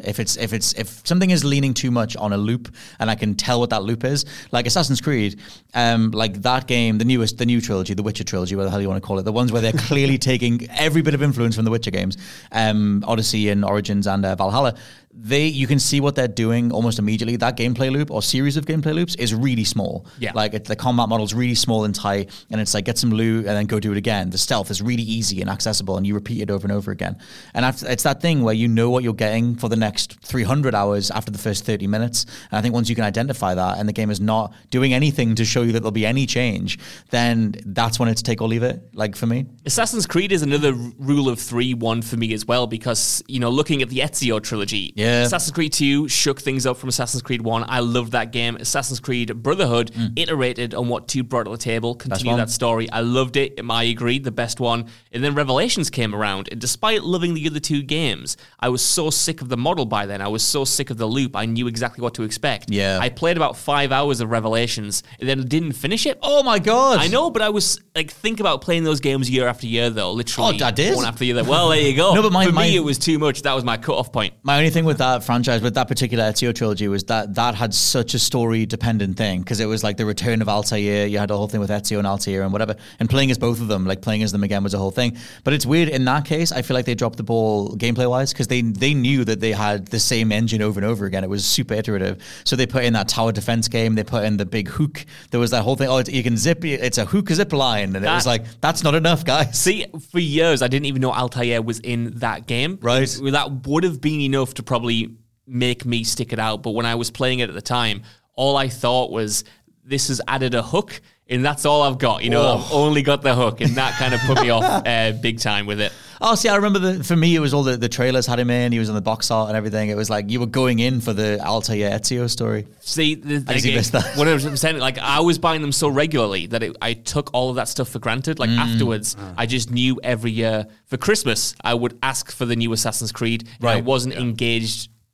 [SPEAKER 5] If something is leaning too much on a loop, and I can tell what that loop is, like Assassin's Creed, like that game, the new trilogy, the Witcher trilogy, whatever the hell you want to call it, the ones where they're clearly taking every bit of influence from the Witcher games, Odyssey and Origins and Valhalla. You can see what they're doing almost immediately. That gameplay loop or series of gameplay loops is really small.
[SPEAKER 7] Yeah.
[SPEAKER 5] Like the combat model's really small and tight, and it's like get some loot and then go do it again. The stealth is really easy and accessible, and you repeat it over and over again. And it's that thing where you know what you're getting for the next 300 hours after the first 30 minutes. And I think once you can identify that, and the game is not doing anything to show you that there'll be any change, then that's when it's take or leave it. Like for me,
[SPEAKER 7] Assassin's Creed is another rule of 3 one for me as well, because looking at the Ezio trilogy.
[SPEAKER 5] Yeah.
[SPEAKER 7] Assassin's Creed 2 shook things up from Assassin's Creed 1. I loved that game. Assassin's Creed Brotherhood iterated on what 2 brought to the table, continued that story. I loved it. I agree, the best one. And then Revelations came around, and despite loving the other 2 games, I was so sick of the model by then. I was so sick of the loop. I knew exactly what to expect.
[SPEAKER 5] Yeah.
[SPEAKER 7] I played about 5 hours of Revelations, and then didn't finish it.
[SPEAKER 5] oh my god,
[SPEAKER 7] I know, but I was like, think about playing those games year after year, though. Literally,
[SPEAKER 5] I did.
[SPEAKER 7] one after the other. Well, there you go.
[SPEAKER 5] No, but
[SPEAKER 7] for me, it was too much. That was my cut-off point.
[SPEAKER 5] My only thing with that franchise, with that particular Ezio trilogy, was that had such a story-dependent thing, because it was like the return of Altair. You had a whole thing with Ezio and Altair and whatever, and playing as both of them, like playing as them again, was a whole thing. But it's weird in that case. I feel like they dropped the ball gameplay-wise, because they knew that they had the same engine over and over again. It was super iterative. So they put in that tower defense game. They put in the big hook. There was that whole thing. You can zip. It's a hook zip line, and it was like, that's not enough, guys.
[SPEAKER 7] See, for years I didn't even know Altair was in that game.
[SPEAKER 5] Right.
[SPEAKER 7] That would have been enough to probably make me stick it out. But when I was playing it at the time, all I thought was, this has added a hook, and that's all I've got. I've only got the hook, and that kind of put me off big time with it.
[SPEAKER 5] Oh, see, I remember for me, it was all the trailers had him in. He was on the box art and everything. It was like you were going in for the Altair Ezio story.
[SPEAKER 7] See,
[SPEAKER 5] missed that.
[SPEAKER 7] 100%. Like, I was buying them so regularly that I took all of that stuff for granted. Like, afterwards, I just knew every year for Christmas, I would ask for the new Assassin's Creed, and I wasn't engaged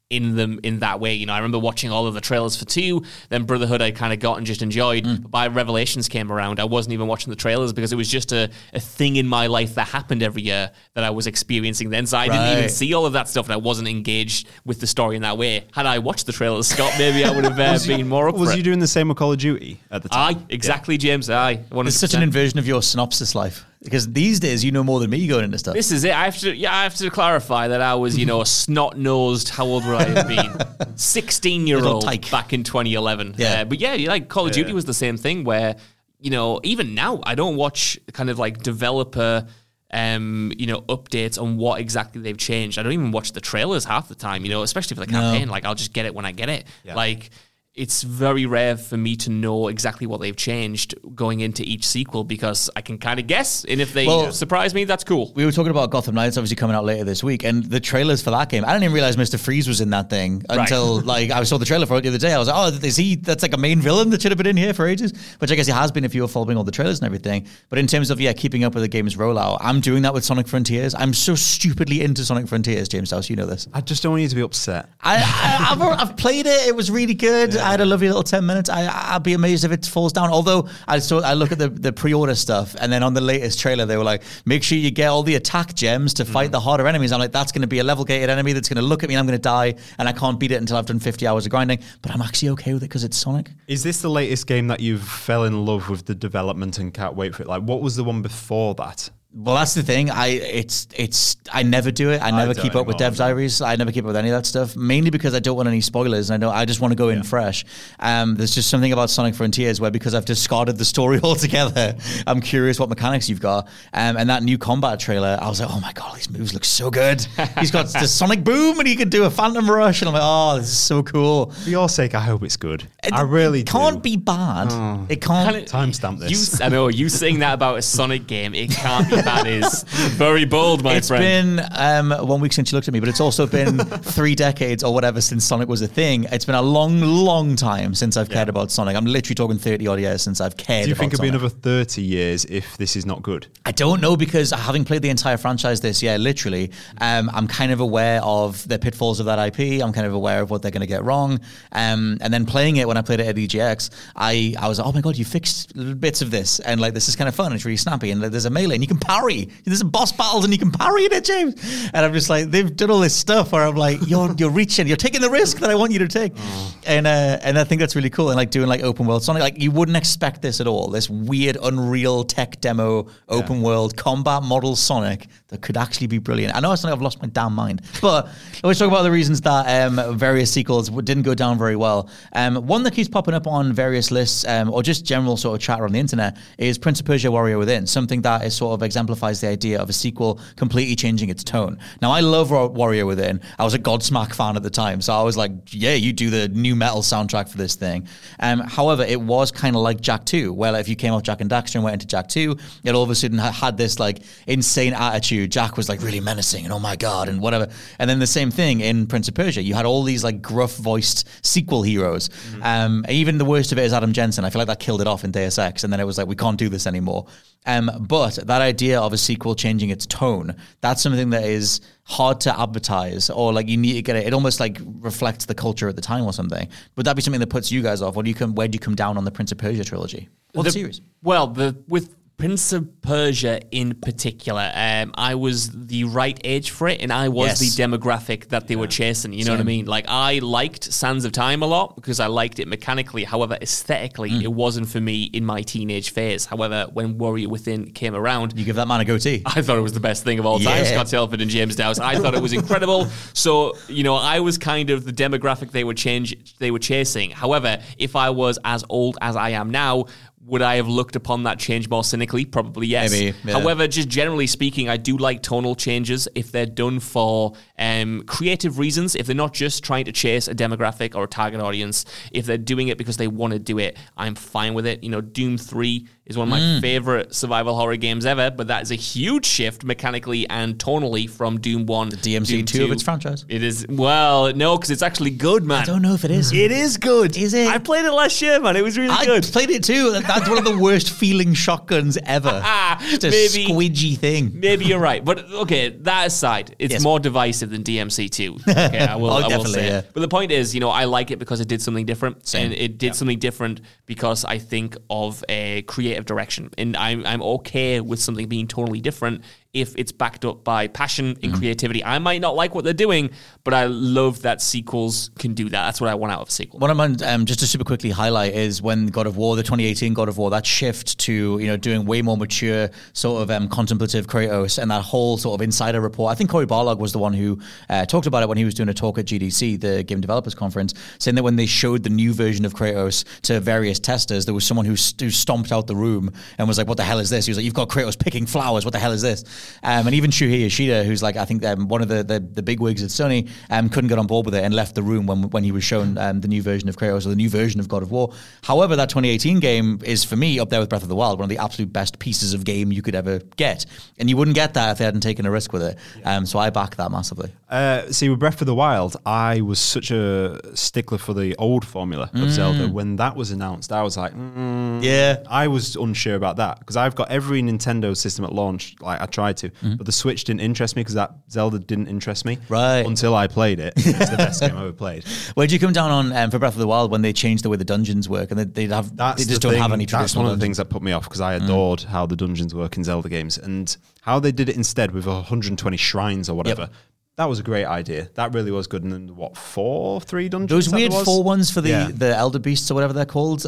[SPEAKER 7] in them in that way. You know, I remember watching all of the trailers for 2, then Brotherhood I kind of got and just enjoyed. But by Revelations came around, I wasn't even watching the trailers because it was just a thing in my life that happened every year that I was experiencing then. So I didn't even see all of that stuff and I wasn't engaged with the story in that way. Had I watched the trailers, Scott, maybe I would have been more up for it.
[SPEAKER 6] Was you doing the same with Call of Duty at the time?
[SPEAKER 7] Aye, exactly, James. Aye. 100%.
[SPEAKER 5] It's such an inversion of your synopsis life. Because these days, you know more than me going into stuff.
[SPEAKER 7] This is it. I have to clarify that I was, a snot-nosed, how old would I have been? 16-year-old back in 2011.
[SPEAKER 5] Yeah.
[SPEAKER 7] But yeah, like Call of Duty was the same thing where, even now, I don't watch kind of like developer, updates on what exactly they've changed. I don't even watch the trailers half the time, especially for the campaign. Like, I'll just get it when I get it. Yeah. Like, it's very rare for me to know exactly what they've changed going into each sequel because I can kind of guess, and if they surprise me, that's cool.
[SPEAKER 5] We were talking about Gotham Knights obviously coming out later this week, and the trailers for that game, I didn't even realize Mr. Freeze was in that thing until I saw the trailer for it the other day. I was like, that's like a main villain that should have been in here for ages, which I guess he has been if you were following all the trailers and everything. But in terms of, keeping up with the game's rollout, I'm doing that with Sonic Frontiers. I'm so stupidly into Sonic Frontiers, James Dowse, you know this.
[SPEAKER 6] I just don't want you to be upset.
[SPEAKER 5] I've played it. It was really good. Yeah. I had a lovely little 10 minutes. I'd be amazed if it falls down. Although I look at the pre-order stuff, and then on the latest trailer, they were like, make sure you get all the attack gems to fight the harder enemies. I'm like, that's going to be a level-gated enemy that's going to look at me and I'm going to die, and I can't beat it until I've done 50 hours of grinding. But I'm actually okay with it because it's Sonic.
[SPEAKER 6] Is this the latest game that you've fell in love with the development and can't wait for it? Like, what was the one before that?
[SPEAKER 5] Well, that's the thing. I never do it. I never keep up with Dev Diaries. I never keep up with any of that stuff, mainly because I don't want any spoilers, and I just want to go in fresh. There's just something about Sonic Frontiers where, because I've discarded the story altogether, I'm curious what mechanics you've got. And that new combat trailer, I was like, oh my God, these moves look so good. He's got the Sonic Boom, and he can do a Phantom Rush, and I'm like, oh, this is so cool.
[SPEAKER 6] For your sake, I hope it's good. I really do.
[SPEAKER 5] It can't be bad. It can't.
[SPEAKER 6] Timestamp this.
[SPEAKER 7] I know, you saying that about a Sonic game, it can't be bad is very bold, my friend.
[SPEAKER 5] It's been 1 week since you looked at me, but it's also been 3 decades or whatever since Sonic was a thing. It's been a long, long time since I've cared about Sonic. I'm literally talking 30 odd years since I've cared about Sonic.
[SPEAKER 6] Do you think it'll be another 30 years if this is not good?
[SPEAKER 5] I don't know, because having played the entire franchise this year, literally, I'm kind of aware of the pitfalls of that IP. I'm kind of aware of what they're going to get wrong. And then playing it when I played it at EGX, I was like, oh my God, you fixed bits of this. And like, this is kind of fun. It's really snappy. And there's a melee and you can parry. There's a boss battles and you can parry it, James. And I'm just like, they've done all this stuff where I'm like, you're reaching, you're taking the risk that I want you to take. And I think that's really cool. And like doing like open world Sonic, like you wouldn't expect this at all. This weird Unreal tech demo, open world combat model Sonic that could actually be brilliant. I know it's like I've lost my damn mind, but let's talk about the reasons that various sequels didn't go down very well. One that keeps popping up on various lists or just general sort of chatter on the internet is Prince of Persia Warrior Within, something that is sort of exemplifies the idea of a sequel completely changing its tone. Now, I love Warrior Within. I was a Godsmack fan at the time, so I was like, yeah, you do the new metal soundtrack for this thing. However, it was kind of like Jak 2, where if you came off Jak and Daxter and went into Jak 2, it all of a sudden had this like insane attitude. Jak was like really menacing and oh my God and whatever. And then the same thing in Prince of Persia. You had all these like gruff-voiced sequel heroes. Even the worst of it is Adam Jensen. I feel like that killed it off in Deus Ex, and then it was like, we can't do this anymore. But that idea of a sequel changing its tone, that's something that is hard to advertise, or like you need to get it. It almost like reflects the culture at the time or something. Would that be something that puts you guys off? Where do you come down on the Prince of Persia trilogy? Or the series?
[SPEAKER 7] Well, with Prince of Persia in particular, I was the right age for it, and I was the demographic that they were chasing. You know what I mean? Like, I liked Sands of Time a lot because I liked it mechanically. However, aesthetically, it wasn't for me in my teenage phase. However, when Warrior Within came around,
[SPEAKER 5] you give that man a goatee.
[SPEAKER 7] I thought it was the best thing of all time. Scott Telford and James Dowse. I thought it was incredible. So, I was kind of the demographic they were chasing. However, if I was as old as I am now, would I have looked upon that change more cynically? Probably yes.
[SPEAKER 5] Maybe, yeah.
[SPEAKER 7] However, just generally speaking, I do like tonal changes if they're done for creative reasons, if they're not just trying to chase a demographic or a target audience. If they're doing it because they want to do it, I'm fine with it. Doom 3 is one of my favorite survival horror games ever, but that is a huge shift mechanically and tonally from Doom 1 to
[SPEAKER 5] DMC 2 of its franchise.
[SPEAKER 7] It is, well, no, because it's actually good, man.
[SPEAKER 5] I don't know if it is.
[SPEAKER 7] It is good.
[SPEAKER 5] Is it?
[SPEAKER 7] I played it last year, man. It was really good.
[SPEAKER 5] I played it too. That's one of the worst feeling shotguns ever. Just a squidgy thing.
[SPEAKER 7] Maybe you're right. But okay, that aside, it's more divisive than DMC 2. Okay, I will say.
[SPEAKER 5] Yeah.
[SPEAKER 7] But the point is, I like it because it did something different. And it did something different because I think of a creative direction. And I'm okay with something being totally different if it's backed up by passion and creativity. I might not like what they're doing, but I love that sequels can do that. That's what I want out of a sequel.
[SPEAKER 5] What I'm just to super quickly highlight is when God of War, the 2018 God of War, that shift to doing way more mature sort of contemplative Kratos and that whole sort of insider report. I think Cory Barlog was the one who talked about it when he was doing a talk at GDC, the Game Developers Conference, saying that when they showed the new version of Kratos to various testers, there was someone who stomped out the room and was like, "What the hell is this?" He was like, "You've got Kratos picking flowers. What the hell is this?" And even Shuhei Yoshida, who's like, I think one of the big wigs at Sony, couldn't get on board with it and left the room when he was shown the new version of Kratos or the new version of God of War. However, that 2018 game is, for me, up there with Breath of the Wild, one of the absolute best pieces of game you could ever get. And you wouldn't get that if they hadn't taken a risk with it. So I back that massively.
[SPEAKER 6] See, with Breath of the Wild, I was such a stickler for the old formula of Zelda. When that was announced, I was like,
[SPEAKER 5] yeah.
[SPEAKER 6] I was unsure about that because I've got every Nintendo system at launch. Like I tried to, but the Switch didn't interest me because that Zelda didn't interest me until I played it. It's the best game I ever played.
[SPEAKER 5] Where'd you come down on for Breath of the Wild when they changed the way the dungeons work and they just don't have any traditional?
[SPEAKER 6] That's one of the things that put me off because I adored how the dungeons work in Zelda games and how they did it instead with 120 shrines or whatever. Yep. That was a great idea. That really was good. And then three dungeons?
[SPEAKER 5] Those weird 4 ones for the Elder Beasts or whatever they're called,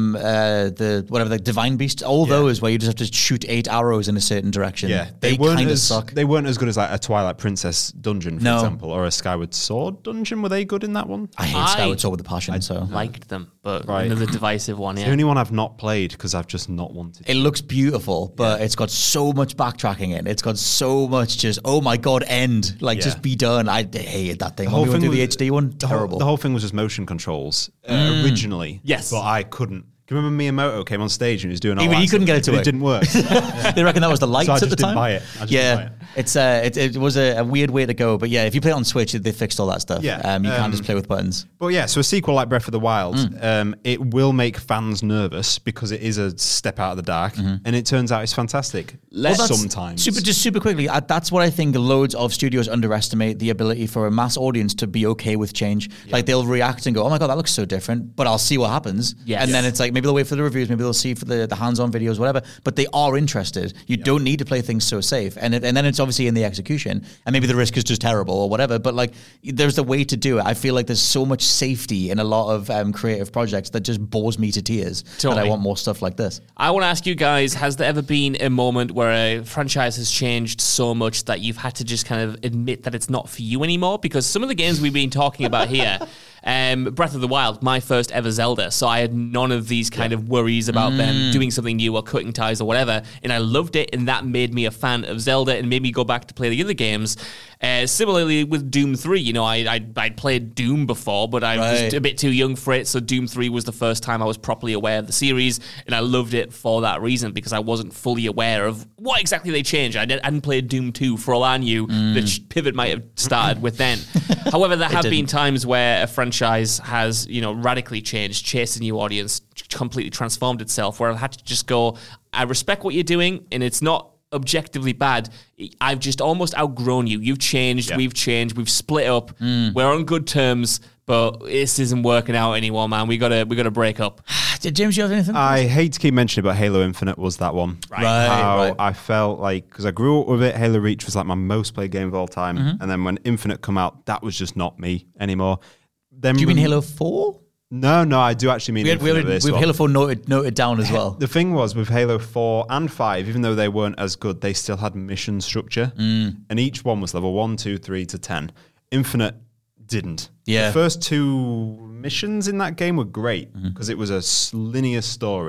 [SPEAKER 5] the Divine Beasts, all those where you just have to shoot 8 arrows in a certain direction.
[SPEAKER 6] Yeah,
[SPEAKER 5] they kind of suck.
[SPEAKER 6] They weren't as good as like a Twilight Princess dungeon, for example, or a Skyward Sword dungeon. Were they good in that one?
[SPEAKER 5] I hate Skyward Sword with a passion. I
[SPEAKER 7] liked them, but another divisive one.
[SPEAKER 6] It's the only one I've not played because I've just not wanted.
[SPEAKER 5] It looks beautiful, but it's got so much backtracking in it. It's got so much just, oh my god, end. Just be done. I hated that thing. The whole thing through the HD one, terrible.
[SPEAKER 6] The whole thing was just motion controls originally.
[SPEAKER 7] Yes.
[SPEAKER 6] But I couldn't. Do you remember Miyamoto came on stage and he was doing all
[SPEAKER 5] that? He couldn't get it to work.
[SPEAKER 6] It didn't work.
[SPEAKER 5] They reckon that was the lights at the time.
[SPEAKER 6] I just didn't buy it.
[SPEAKER 5] It was a weird way to go, but yeah, if you play it on Switch, they fixed all that stuff.
[SPEAKER 6] Yeah,
[SPEAKER 5] you can't just play with buttons.
[SPEAKER 6] But yeah, so a sequel like Breath of the Wild, it will make fans nervous because it is a step out of the dark, and it turns out it's fantastic. Sometimes.
[SPEAKER 5] Super quickly, that's what I think loads of studios underestimate, the ability for a mass audience to be okay with change. Yeah. Like they'll react and go, oh my god, that looks so different, but I'll see what happens. Yes. And then it's like, maybe they'll wait for the reviews, maybe they'll see for the hands-on videos, whatever, but they are interested. You don't need to play things so safe. And then it's obviously in the execution, and maybe the risk is just terrible or whatever, but like there's a way to do it. I feel like there's so much safety in a lot of creative projects that just bores me to tears. Totally. That I want more stuff like this.
[SPEAKER 7] I want to ask you guys, has there ever been a moment where a franchise has changed so much that you've had to just kind of admit that it's not for you anymore? Because some of the games we've been talking about here, Breath of the Wild, my first ever Zelda, so I had none of these kind of worries about them doing something new or cutting ties or whatever, and I loved it, and that made me a fan of Zelda and made me go back to play the other games. Similarly with Doom 3, I'd played Doom before, but I was a bit too young for it, so Doom 3 was the first time I was properly aware of the series, and I loved it for that reason, because I wasn't fully aware of what exactly they changed. I hadn't played Doom 2 for all I knew. The pivot might have started with then. However, there have been times where a franchise has, radically changed, chased a new audience, completely transformed itself, where I've had to just go, I respect what you're doing, and it's not objectively bad. I've just almost outgrown you. You've changed, we've changed, we've split up, we're on good terms, but this isn't working out anymore, man. We gotta break up.
[SPEAKER 5] James, you have anything?
[SPEAKER 6] I hate to keep mentioning, but Halo Infinite was that one. Right. I felt like, because I grew up with it, Halo Reach was like my most played game of all time, and then when Infinite come out, that was just not me anymore. Then
[SPEAKER 5] do you mean Halo 4?
[SPEAKER 6] No, I do actually mean
[SPEAKER 5] we have Halo 4 noted down as well.
[SPEAKER 6] The thing was, with Halo 4 and 5, even though they weren't as good, they still had mission structure, and each one was level 1, 2, 3 to 10. Infinite didn't.
[SPEAKER 5] Yeah.
[SPEAKER 6] The first 2 missions in that game were great, because it was a linear story.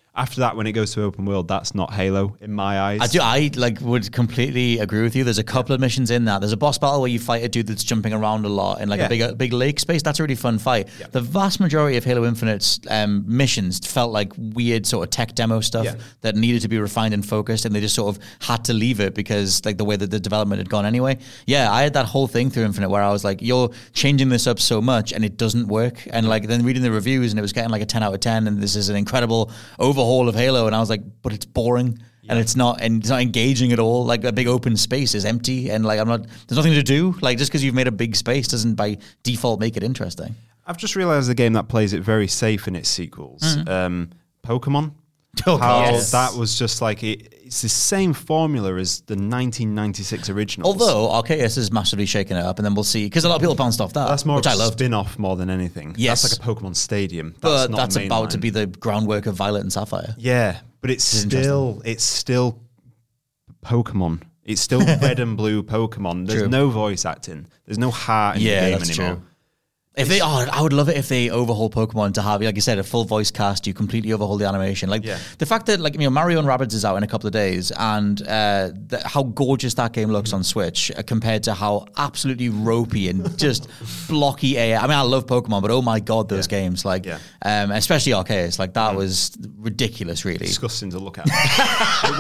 [SPEAKER 6] After that, when it goes to open world, that's not Halo in my eyes.
[SPEAKER 5] I would completely agree with you. There's a couple of missions in that. There's a boss battle where you fight a dude that's jumping around a lot in like a big lake space. That's a really fun fight. Yeah. The vast majority of Halo Infinite's missions felt like weird sort of tech demo stuff that needed to be refined and focused, and they just sort of had to leave it because like the way that the development had gone anyway. Yeah, I had that whole thing through Infinite where I was like, you're changing this up so much and it doesn't work. And like then reading the reviews and it was getting like a 10 out of 10 and this is an incredible overhaul of Halo, and I was like, but it's boring and it's not engaging at all. Like a big open space is empty and like there's nothing to do. Like just because you've made a big space doesn't by default make it interesting.
[SPEAKER 6] I've just realized the game that plays it very safe in its sequels. Pokemon. That was just like it's the same formula as the 1996 originals.
[SPEAKER 5] Although Arceus is massively shaking it up, and then we'll see because a lot of people bounced off that.
[SPEAKER 6] That's more
[SPEAKER 5] which
[SPEAKER 6] of
[SPEAKER 5] I
[SPEAKER 6] a
[SPEAKER 5] loved.
[SPEAKER 6] spin-off more than anything.
[SPEAKER 5] Yes,
[SPEAKER 6] that's like a Pokemon Stadium.
[SPEAKER 5] But that's about to be the groundwork of Violet and Sapphire.
[SPEAKER 6] Yeah, but it's still Pokemon. It's still red and blue Pokemon. There's no voice acting. There's no heart in the game anymore.
[SPEAKER 5] True. If they, I would love it if they overhaul Pokemon to have, like you said, a full voice cast. You completely overhaul the animation. Like the fact that, like, Mario and Rabbids is out in a couple of days, and how gorgeous that game looks on Switch compared to how absolutely ropey and just blocky AI. I mean, I love Pokemon, but oh my god, those games, like, especially Arceus, like that was ridiculous, really
[SPEAKER 6] disgusting to look at. It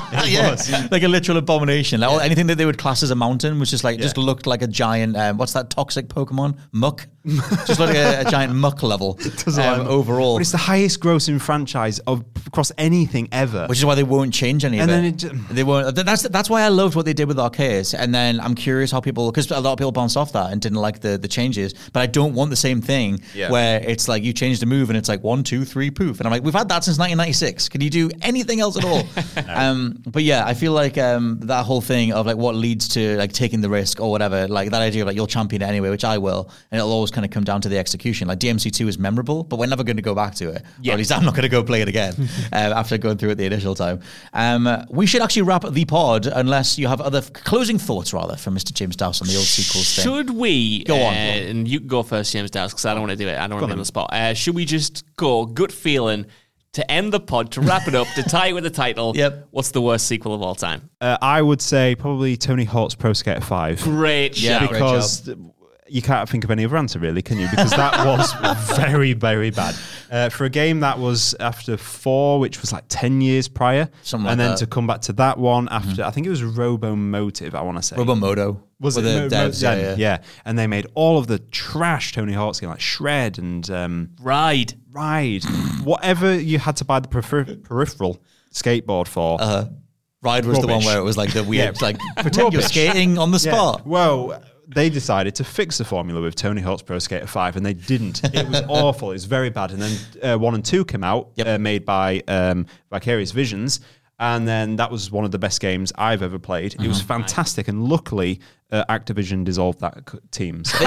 [SPEAKER 6] was,
[SPEAKER 5] like a literal abomination. Like anything that they would class as a mountain was just like just looked like a giant. What's that toxic Pokemon? Muck. Just like a giant muck level overall.
[SPEAKER 6] But it's the highest grossing franchise across anything ever.
[SPEAKER 5] Which is why they won't change any of it. They won't. That's why I loved what they did with Arceus. And then I'm curious how people, because a lot of people bounced off that and didn't like the changes. But I don't want the same thing where it's like you change the move and it's like 1, 2, 3, poof. And I'm like, we've had that since 1996. Can you do anything else at all? But yeah, I feel like that whole thing of like what leads to like taking the risk or whatever, like that idea of like you'll champion it anyway, which I will, and it'll always kind of come down to the execution. Like DMC2 is memorable, but we're never going to go back to it. Or at least I'm not going to go play it again after going through it the initial time. We should actually wrap the pod unless you have other closing thoughts, rather, from Mr. James Dowse on the old sequels thing.
[SPEAKER 7] Should we
[SPEAKER 5] go on?
[SPEAKER 7] And you can go first, James Dowse, because I don't want to do it. I don't want to be on the spot. Should we just go gut feeling to end the pod, to wrap it up, to tie it with the title? What's the worst sequel of all time?
[SPEAKER 6] I would say probably Tony Hawk's Pro Skater 5.
[SPEAKER 7] Great shout.
[SPEAKER 6] Because you can't think of any other answer, really, can you? Because that was very, very bad. For a game that was after 4, which was like 10 years prior. And then to come back to that one after, I think it was Robomotive, I want to say.
[SPEAKER 5] Robomodo.
[SPEAKER 6] Was it the devs? Yeah. And they made all of the trash Tony Hawk's game, like Shred and
[SPEAKER 7] Ride.
[SPEAKER 6] Whatever you had to buy the peripheral skateboard for.
[SPEAKER 5] Ride was the one where it was like the weird, like pretend you're skating on the spot.
[SPEAKER 6] Well, they decided to fix the formula with Tony Hawk's Pro Skater 5, and they didn't. It was awful. It was very bad. And then 1 and 2 came out, made by Vicarious Visions, and then that was one of the best games I've ever played. It was fantastic, and luckily Activision dissolved that team. So.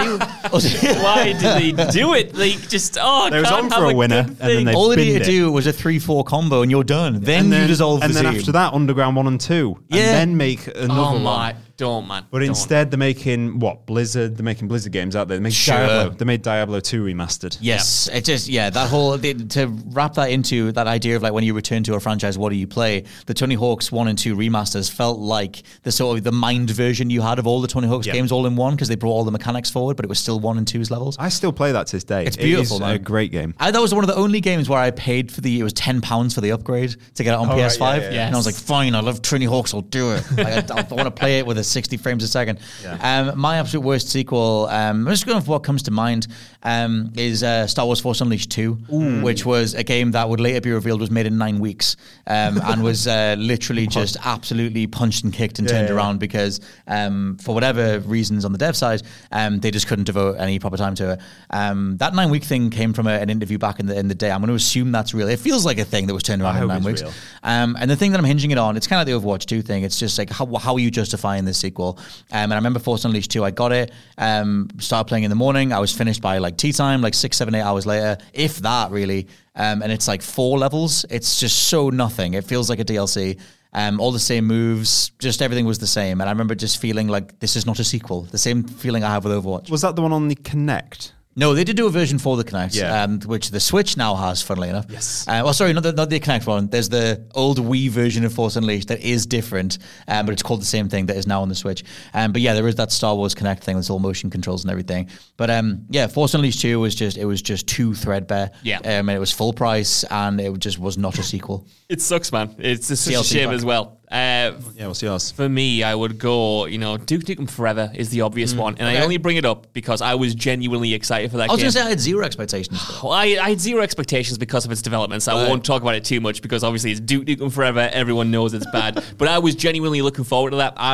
[SPEAKER 7] Why did they do it? They just,
[SPEAKER 6] they was on for a winner, and then they
[SPEAKER 5] all they needed to do was a 3-4 combo, and you're done. Then you dissolve the team.
[SPEAKER 6] And then after that, Underground 1 and 2, and then make another one.
[SPEAKER 7] Don't, man.
[SPEAKER 6] But instead, they're making Blizzard. They're making Blizzard games out there. They make Diablo. They made Diablo 2 remastered.
[SPEAKER 5] Yes, it just that whole to wrap that into that idea of like when you return to a franchise, what do you play? The Tony Hawk's 1 and 2 remasters felt like the sort of the mind version you had of all the Tony Hawk's games all in one, because they brought all the mechanics forward, but it was still 1 and 2's levels.
[SPEAKER 6] I still play that to this day.
[SPEAKER 5] It's beautiful, man.
[SPEAKER 6] A great game.
[SPEAKER 5] That was one of the only games where I paid for it was £10 for the upgrade to get it on PS5,
[SPEAKER 6] right,
[SPEAKER 5] and I was like, fine, I love Tony Hawk's, I'll do it. Like, I want to play it with a 60 frames a second. My absolute worst sequel, I'm just going for what comes to mind, is Star Wars Force Unleashed 2, which was a game that would later be revealed was made in 9 weeks, and was literally just absolutely punched and kicked and turned around because for whatever reasons on the dev side, they just couldn't devote any proper time to it. That 9-week thing came from an interview back in the day. I'm going to assume that's real. It feels like a thing that was turned around in 9 weeks. And the thing that I'm hinging it on, it's kind of the Overwatch 2 thing. It's just like, how are you justifying this sequel? And I remember Force Unleashed 2, I got it, started playing in the morning. I was finished by like tea time, like 6, 7, 8 hours later, if that really. And it's like 4 levels. It's just so nothing. It feels like a DLC. All the same moves, just everything was the same. And I remember just feeling like this is not a sequel. The same feeling I have with Overwatch.
[SPEAKER 6] Was that the one on the Kinect?
[SPEAKER 5] No, they did do a version for the Kinect,
[SPEAKER 6] Yeah.
[SPEAKER 5] which the Switch now has, funnily enough.
[SPEAKER 6] Yes.
[SPEAKER 5] Sorry, not the Kinect one. There's the old Wii version of Force Unleashed that is different, but it's called the same thing that is now on the Switch. But yeah, there is that Star Wars Kinect thing with all motion controls and everything. But yeah, Force Unleashed 2 was just too threadbare.
[SPEAKER 7] Yeah.
[SPEAKER 5] And it was full price, and it just was not a sequel.
[SPEAKER 7] It sucks, man. It's such a
[SPEAKER 5] CLC
[SPEAKER 7] shame
[SPEAKER 5] pack.
[SPEAKER 7] as well.
[SPEAKER 6] Yeah, what's yours?
[SPEAKER 7] For me, I would go, Duke Nukem Forever is the obvious one. And I only bring it up because I was genuinely excited for that
[SPEAKER 5] I was
[SPEAKER 7] game.
[SPEAKER 5] going to say I had zero expectations.
[SPEAKER 7] Well, I had zero expectations because of its development, so I won't talk about it too much because obviously it's Duke Nukem Forever. Everyone knows it's bad. But I was genuinely looking forward to that.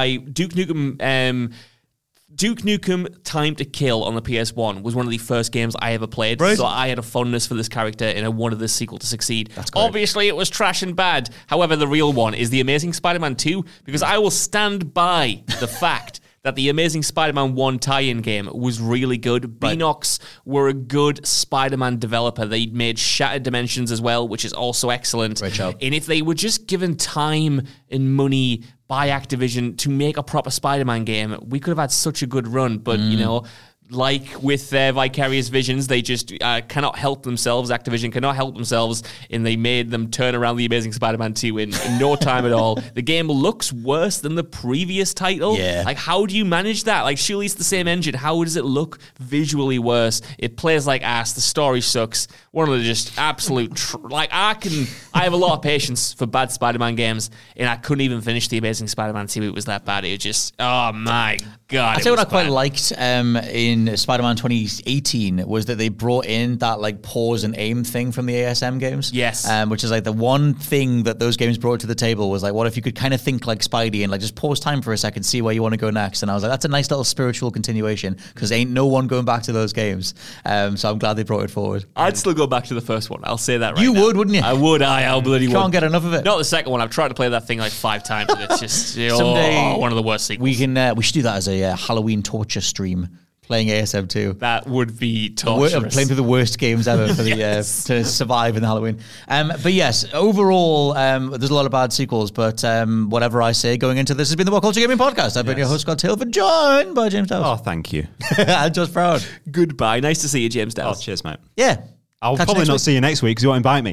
[SPEAKER 7] Duke Nukem Time to Kill on the PS1 was one of the first games I ever played, so I had a fondness for this character and I wanted this sequel to succeed. Obviously, it was trash and bad. However, the real one is The Amazing Spider-Man 2, because I will stand by the fact that the Amazing Spider-Man 1 tie-in game was really good. Beanox were a good Spider-Man developer. They made Shattered Dimensions as well, which is also excellent.
[SPEAKER 5] Great job.
[SPEAKER 7] And if they were just given time and money by Activision to make a proper Spider-Man game, we could have had such a good run. But, like with their Vicarious Visions, they just cannot help themselves. Activision cannot help themselves, and they made them turn around The Amazing Spider-Man 2 in no time at all. The game looks worse than the previous title.
[SPEAKER 5] Yeah.
[SPEAKER 7] Like, how do you manage that? Like, surely it's the same engine. How does it look visually worse? It plays like ass. The story sucks. One of the just absolute... I have a lot of patience for bad Spider-Man games, and I couldn't even finish The Amazing Spider-Man 2. It was that bad. It was just... Oh, my God.
[SPEAKER 5] I tell you what I quite liked in Spider-Man 2018 was that they brought in that like pause and aim thing from the ASM games.
[SPEAKER 7] Yes.
[SPEAKER 5] Which is like the one thing that those games brought to the table was like, what if you could kind of think like Spidey and like just pause time for a second, see where you want to go next. And I was like, that's a nice little spiritual continuation because ain't no one going back to those games. So I'm glad they brought it forward.
[SPEAKER 7] I'd still go back to the first one. I'll say that right
[SPEAKER 5] You
[SPEAKER 7] now.
[SPEAKER 5] would, wouldn't you?
[SPEAKER 7] I would. I bloody would.
[SPEAKER 5] Can't get enough of it.
[SPEAKER 7] Not the second one. I've tried to play that thing like 5 times and it's just
[SPEAKER 5] Someday
[SPEAKER 7] one of the worst sequels.
[SPEAKER 5] We should do that as a Halloween torture stream. Playing ASM 2.
[SPEAKER 7] That would be torturous.
[SPEAKER 5] Playing through the worst games ever for the to survive in the Halloween. But yes, overall, there's a lot of bad sequels. But whatever I say going into this has been the What Culture Gaming Podcast. I've been your host, Scott Tilford, joined by James Dowse.
[SPEAKER 6] Oh, thank you.
[SPEAKER 5] I'm just proud.
[SPEAKER 7] Goodbye. Nice to see you, James
[SPEAKER 6] Oh,
[SPEAKER 7] Dowse.
[SPEAKER 6] cheers, mate.
[SPEAKER 5] Yeah.
[SPEAKER 6] I'll
[SPEAKER 5] Catch you
[SPEAKER 6] probably
[SPEAKER 5] next
[SPEAKER 6] not
[SPEAKER 5] week.
[SPEAKER 6] see you next week because you won't invite me.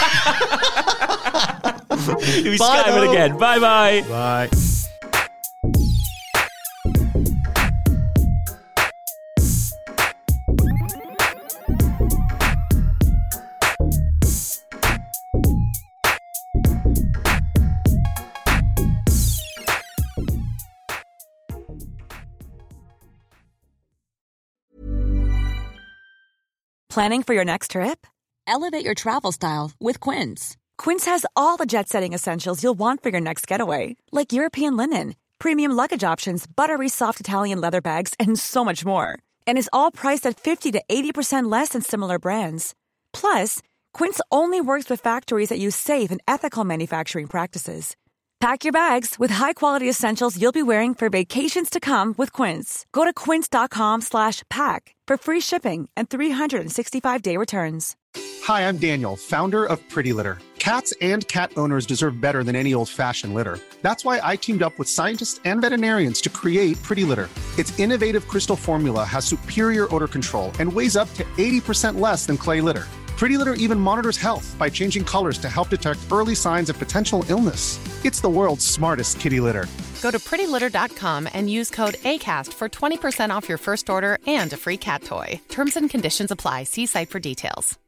[SPEAKER 7] We
[SPEAKER 5] Bye,
[SPEAKER 7] Skype it
[SPEAKER 5] though.
[SPEAKER 7] again. Bye-bye.
[SPEAKER 6] Bye.
[SPEAKER 9] Planning for your next trip? Elevate your travel style with Quince. Quince has all the jet-setting essentials you'll want for your next getaway, like European linen, premium luggage options, buttery soft Italian leather bags, and so much more. And is all priced at 50 to 80% less than similar brands. Plus, Quince only works with factories that use safe and ethical manufacturing practices. Pack your bags with high-quality essentials you'll be wearing for vacations to come with Quince. Go to quince.com/pack for free shipping and 365-day returns.
[SPEAKER 10] Hi, I'm Daniel, founder of Pretty Litter. Cats and cat owners deserve better than any old-fashioned litter. That's why I teamed up with scientists and veterinarians to create Pretty Litter. Its innovative crystal formula has superior odor control and weighs up to 80% less than clay litter. Pretty Litter even monitors health by changing colors to help detect early signs of potential illness. It's the world's smartest kitty litter.
[SPEAKER 11] Go to prettylitter.com and use code ACAST for 20% off your first order and a free cat toy. Terms and conditions apply. See site for details.